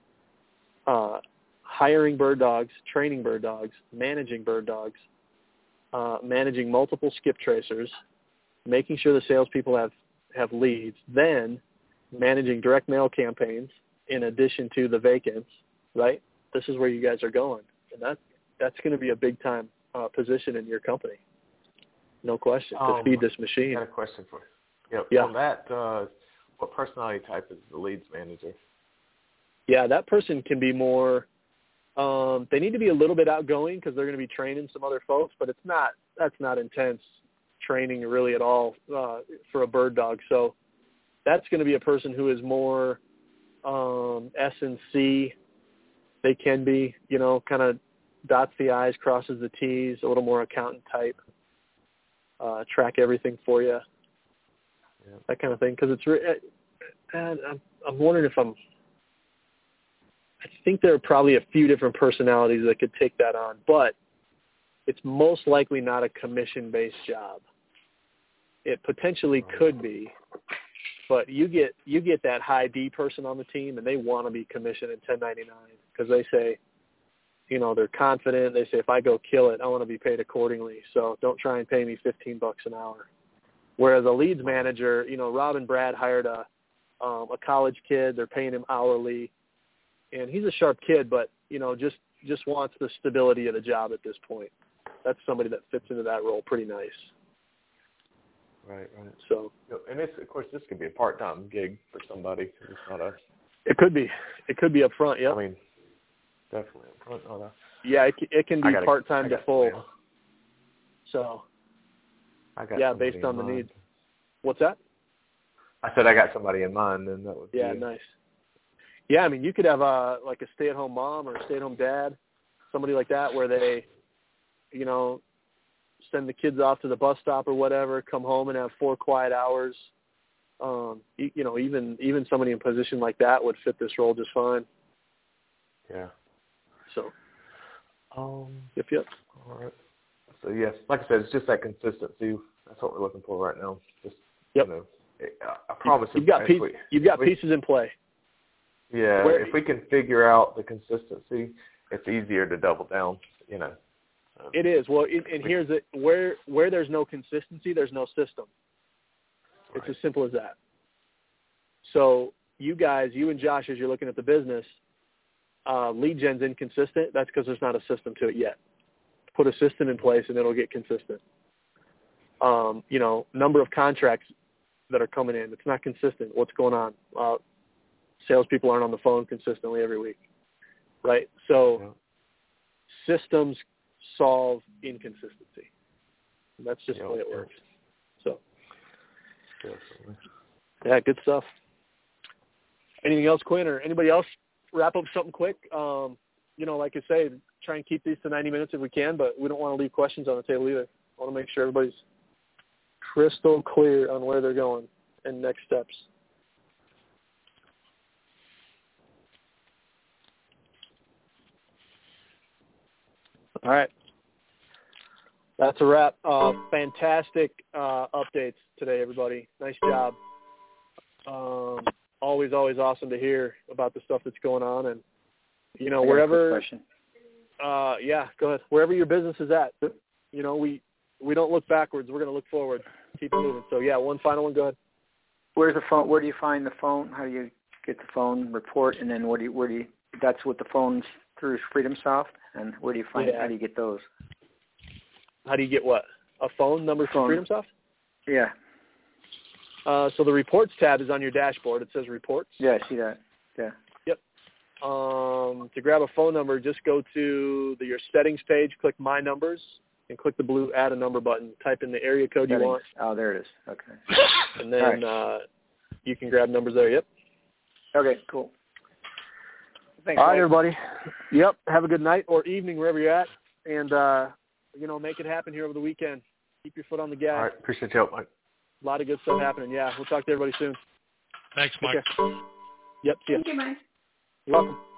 hiring bird dogs, training bird dogs, managing bird dogs, managing multiple skip tracers, making sure the salespeople have leads, then managing direct mail campaigns in addition to the vacants, right? This is where you guys are going. And that's going to be a big-time position in your company. No question, to feed this machine. I got a question for you. Yeah. On that, what personality type is the leads manager? Yeah, that person can be more they need to be a little bit outgoing because they're going to be training some other folks, but that's not intense training really at all for a bird dog. So that's going to be a person who is more S&C. They can be, kind of dots the I's, crosses the T's, a little more accountant type, track everything for you, that kind of thing. Because I'm wondering if I think there are probably a few different personalities that could take that on, but it's most likely not a commission-based job. It potentially could be, but you get that high D person on the team, and they want to be commissioned in 1099 because they say, they're confident. They say, if I go kill it, I want to be paid accordingly. So don't try and pay me $15 an hour. Whereas a leads manager, Rob and Brad hired a college kid. They're paying him hourly. And he's a sharp kid, but, just wants the stability of the job at this point. That's somebody that fits into that role pretty nice. Right. So, and this could be a part-time gig for somebody. It's not a. It could be up front. Yeah. I mean, definitely up front. Oh, no. Yeah, it can be part-time to full. So. Based on the needs. What's that? I said I got somebody in mind, and that would be. Yeah, nice. Yeah, I mean, you could have a stay-at-home mom or a stay-at-home dad, somebody like that, where they, send the kids off to the bus stop or whatever, come home and have 4 quiet hours. Even somebody in a position like that would fit this role just fine. Yeah. So. Yep. All right. So yes, like I said, it's just that consistency. That's what we're looking for right now. Just yep. I promise you've got pieces in play. Yeah. If we can figure out the consistency, it's easier to double down. It is. Well, and here's it. Where there's no consistency, there's no system. It's as simple as that. So you and Josh, as you're looking at the business, lead gen's inconsistent. That's because there's not a system to it yet. Put a system in place and it'll get consistent. Number of contracts that are coming in, it's not consistent. What's going on? Salespeople aren't on the phone consistently every week, right? So systems solve inconsistency. That's just the way it works. So, yeah, good stuff. Anything else, Quinn, or anybody else? Wrap up something quick. Like I say, try and keep these to 90 minutes if we can, but we don't want to leave questions on the table either. I want to make sure everybody's crystal clear on where they're going and next steps. All right. That's a wrap. Fantastic updates today, everybody. Nice job. Always awesome to hear about the stuff that's going on. And, wherever – question. Yeah, go ahead. Wherever your business is at, we don't look backwards. We're going to look forward. Keep moving. So, yeah, one final one. Go ahead. Where's the phone? Where do you find the phone? How do you get the phone report? And then where do you that's what the phone's through FreedomSoft? And where do you find it? How do you get those? How do you get what? A phone number from FreedomSoft? Yeah. So the reports tab is on your dashboard. It says reports. Yeah, I see that. Yeah. Yep. To grab a phone number, just go to your settings page, click My Numbers, and click the blue Add a Number button. Type in the area code you want. Oh, there it is. Okay. And then you can grab numbers there. Yep. Okay, cool. Thanks, all right, everybody. Yep. Have a good night or evening wherever you're at. And, make it happen here over the weekend. Keep your foot on the gas. All right. Appreciate your help, Mike. A lot of good stuff happening. Yeah. We'll talk to everybody soon. Thanks, Mike. Yep. See ya. Thank you, Mike. You're welcome.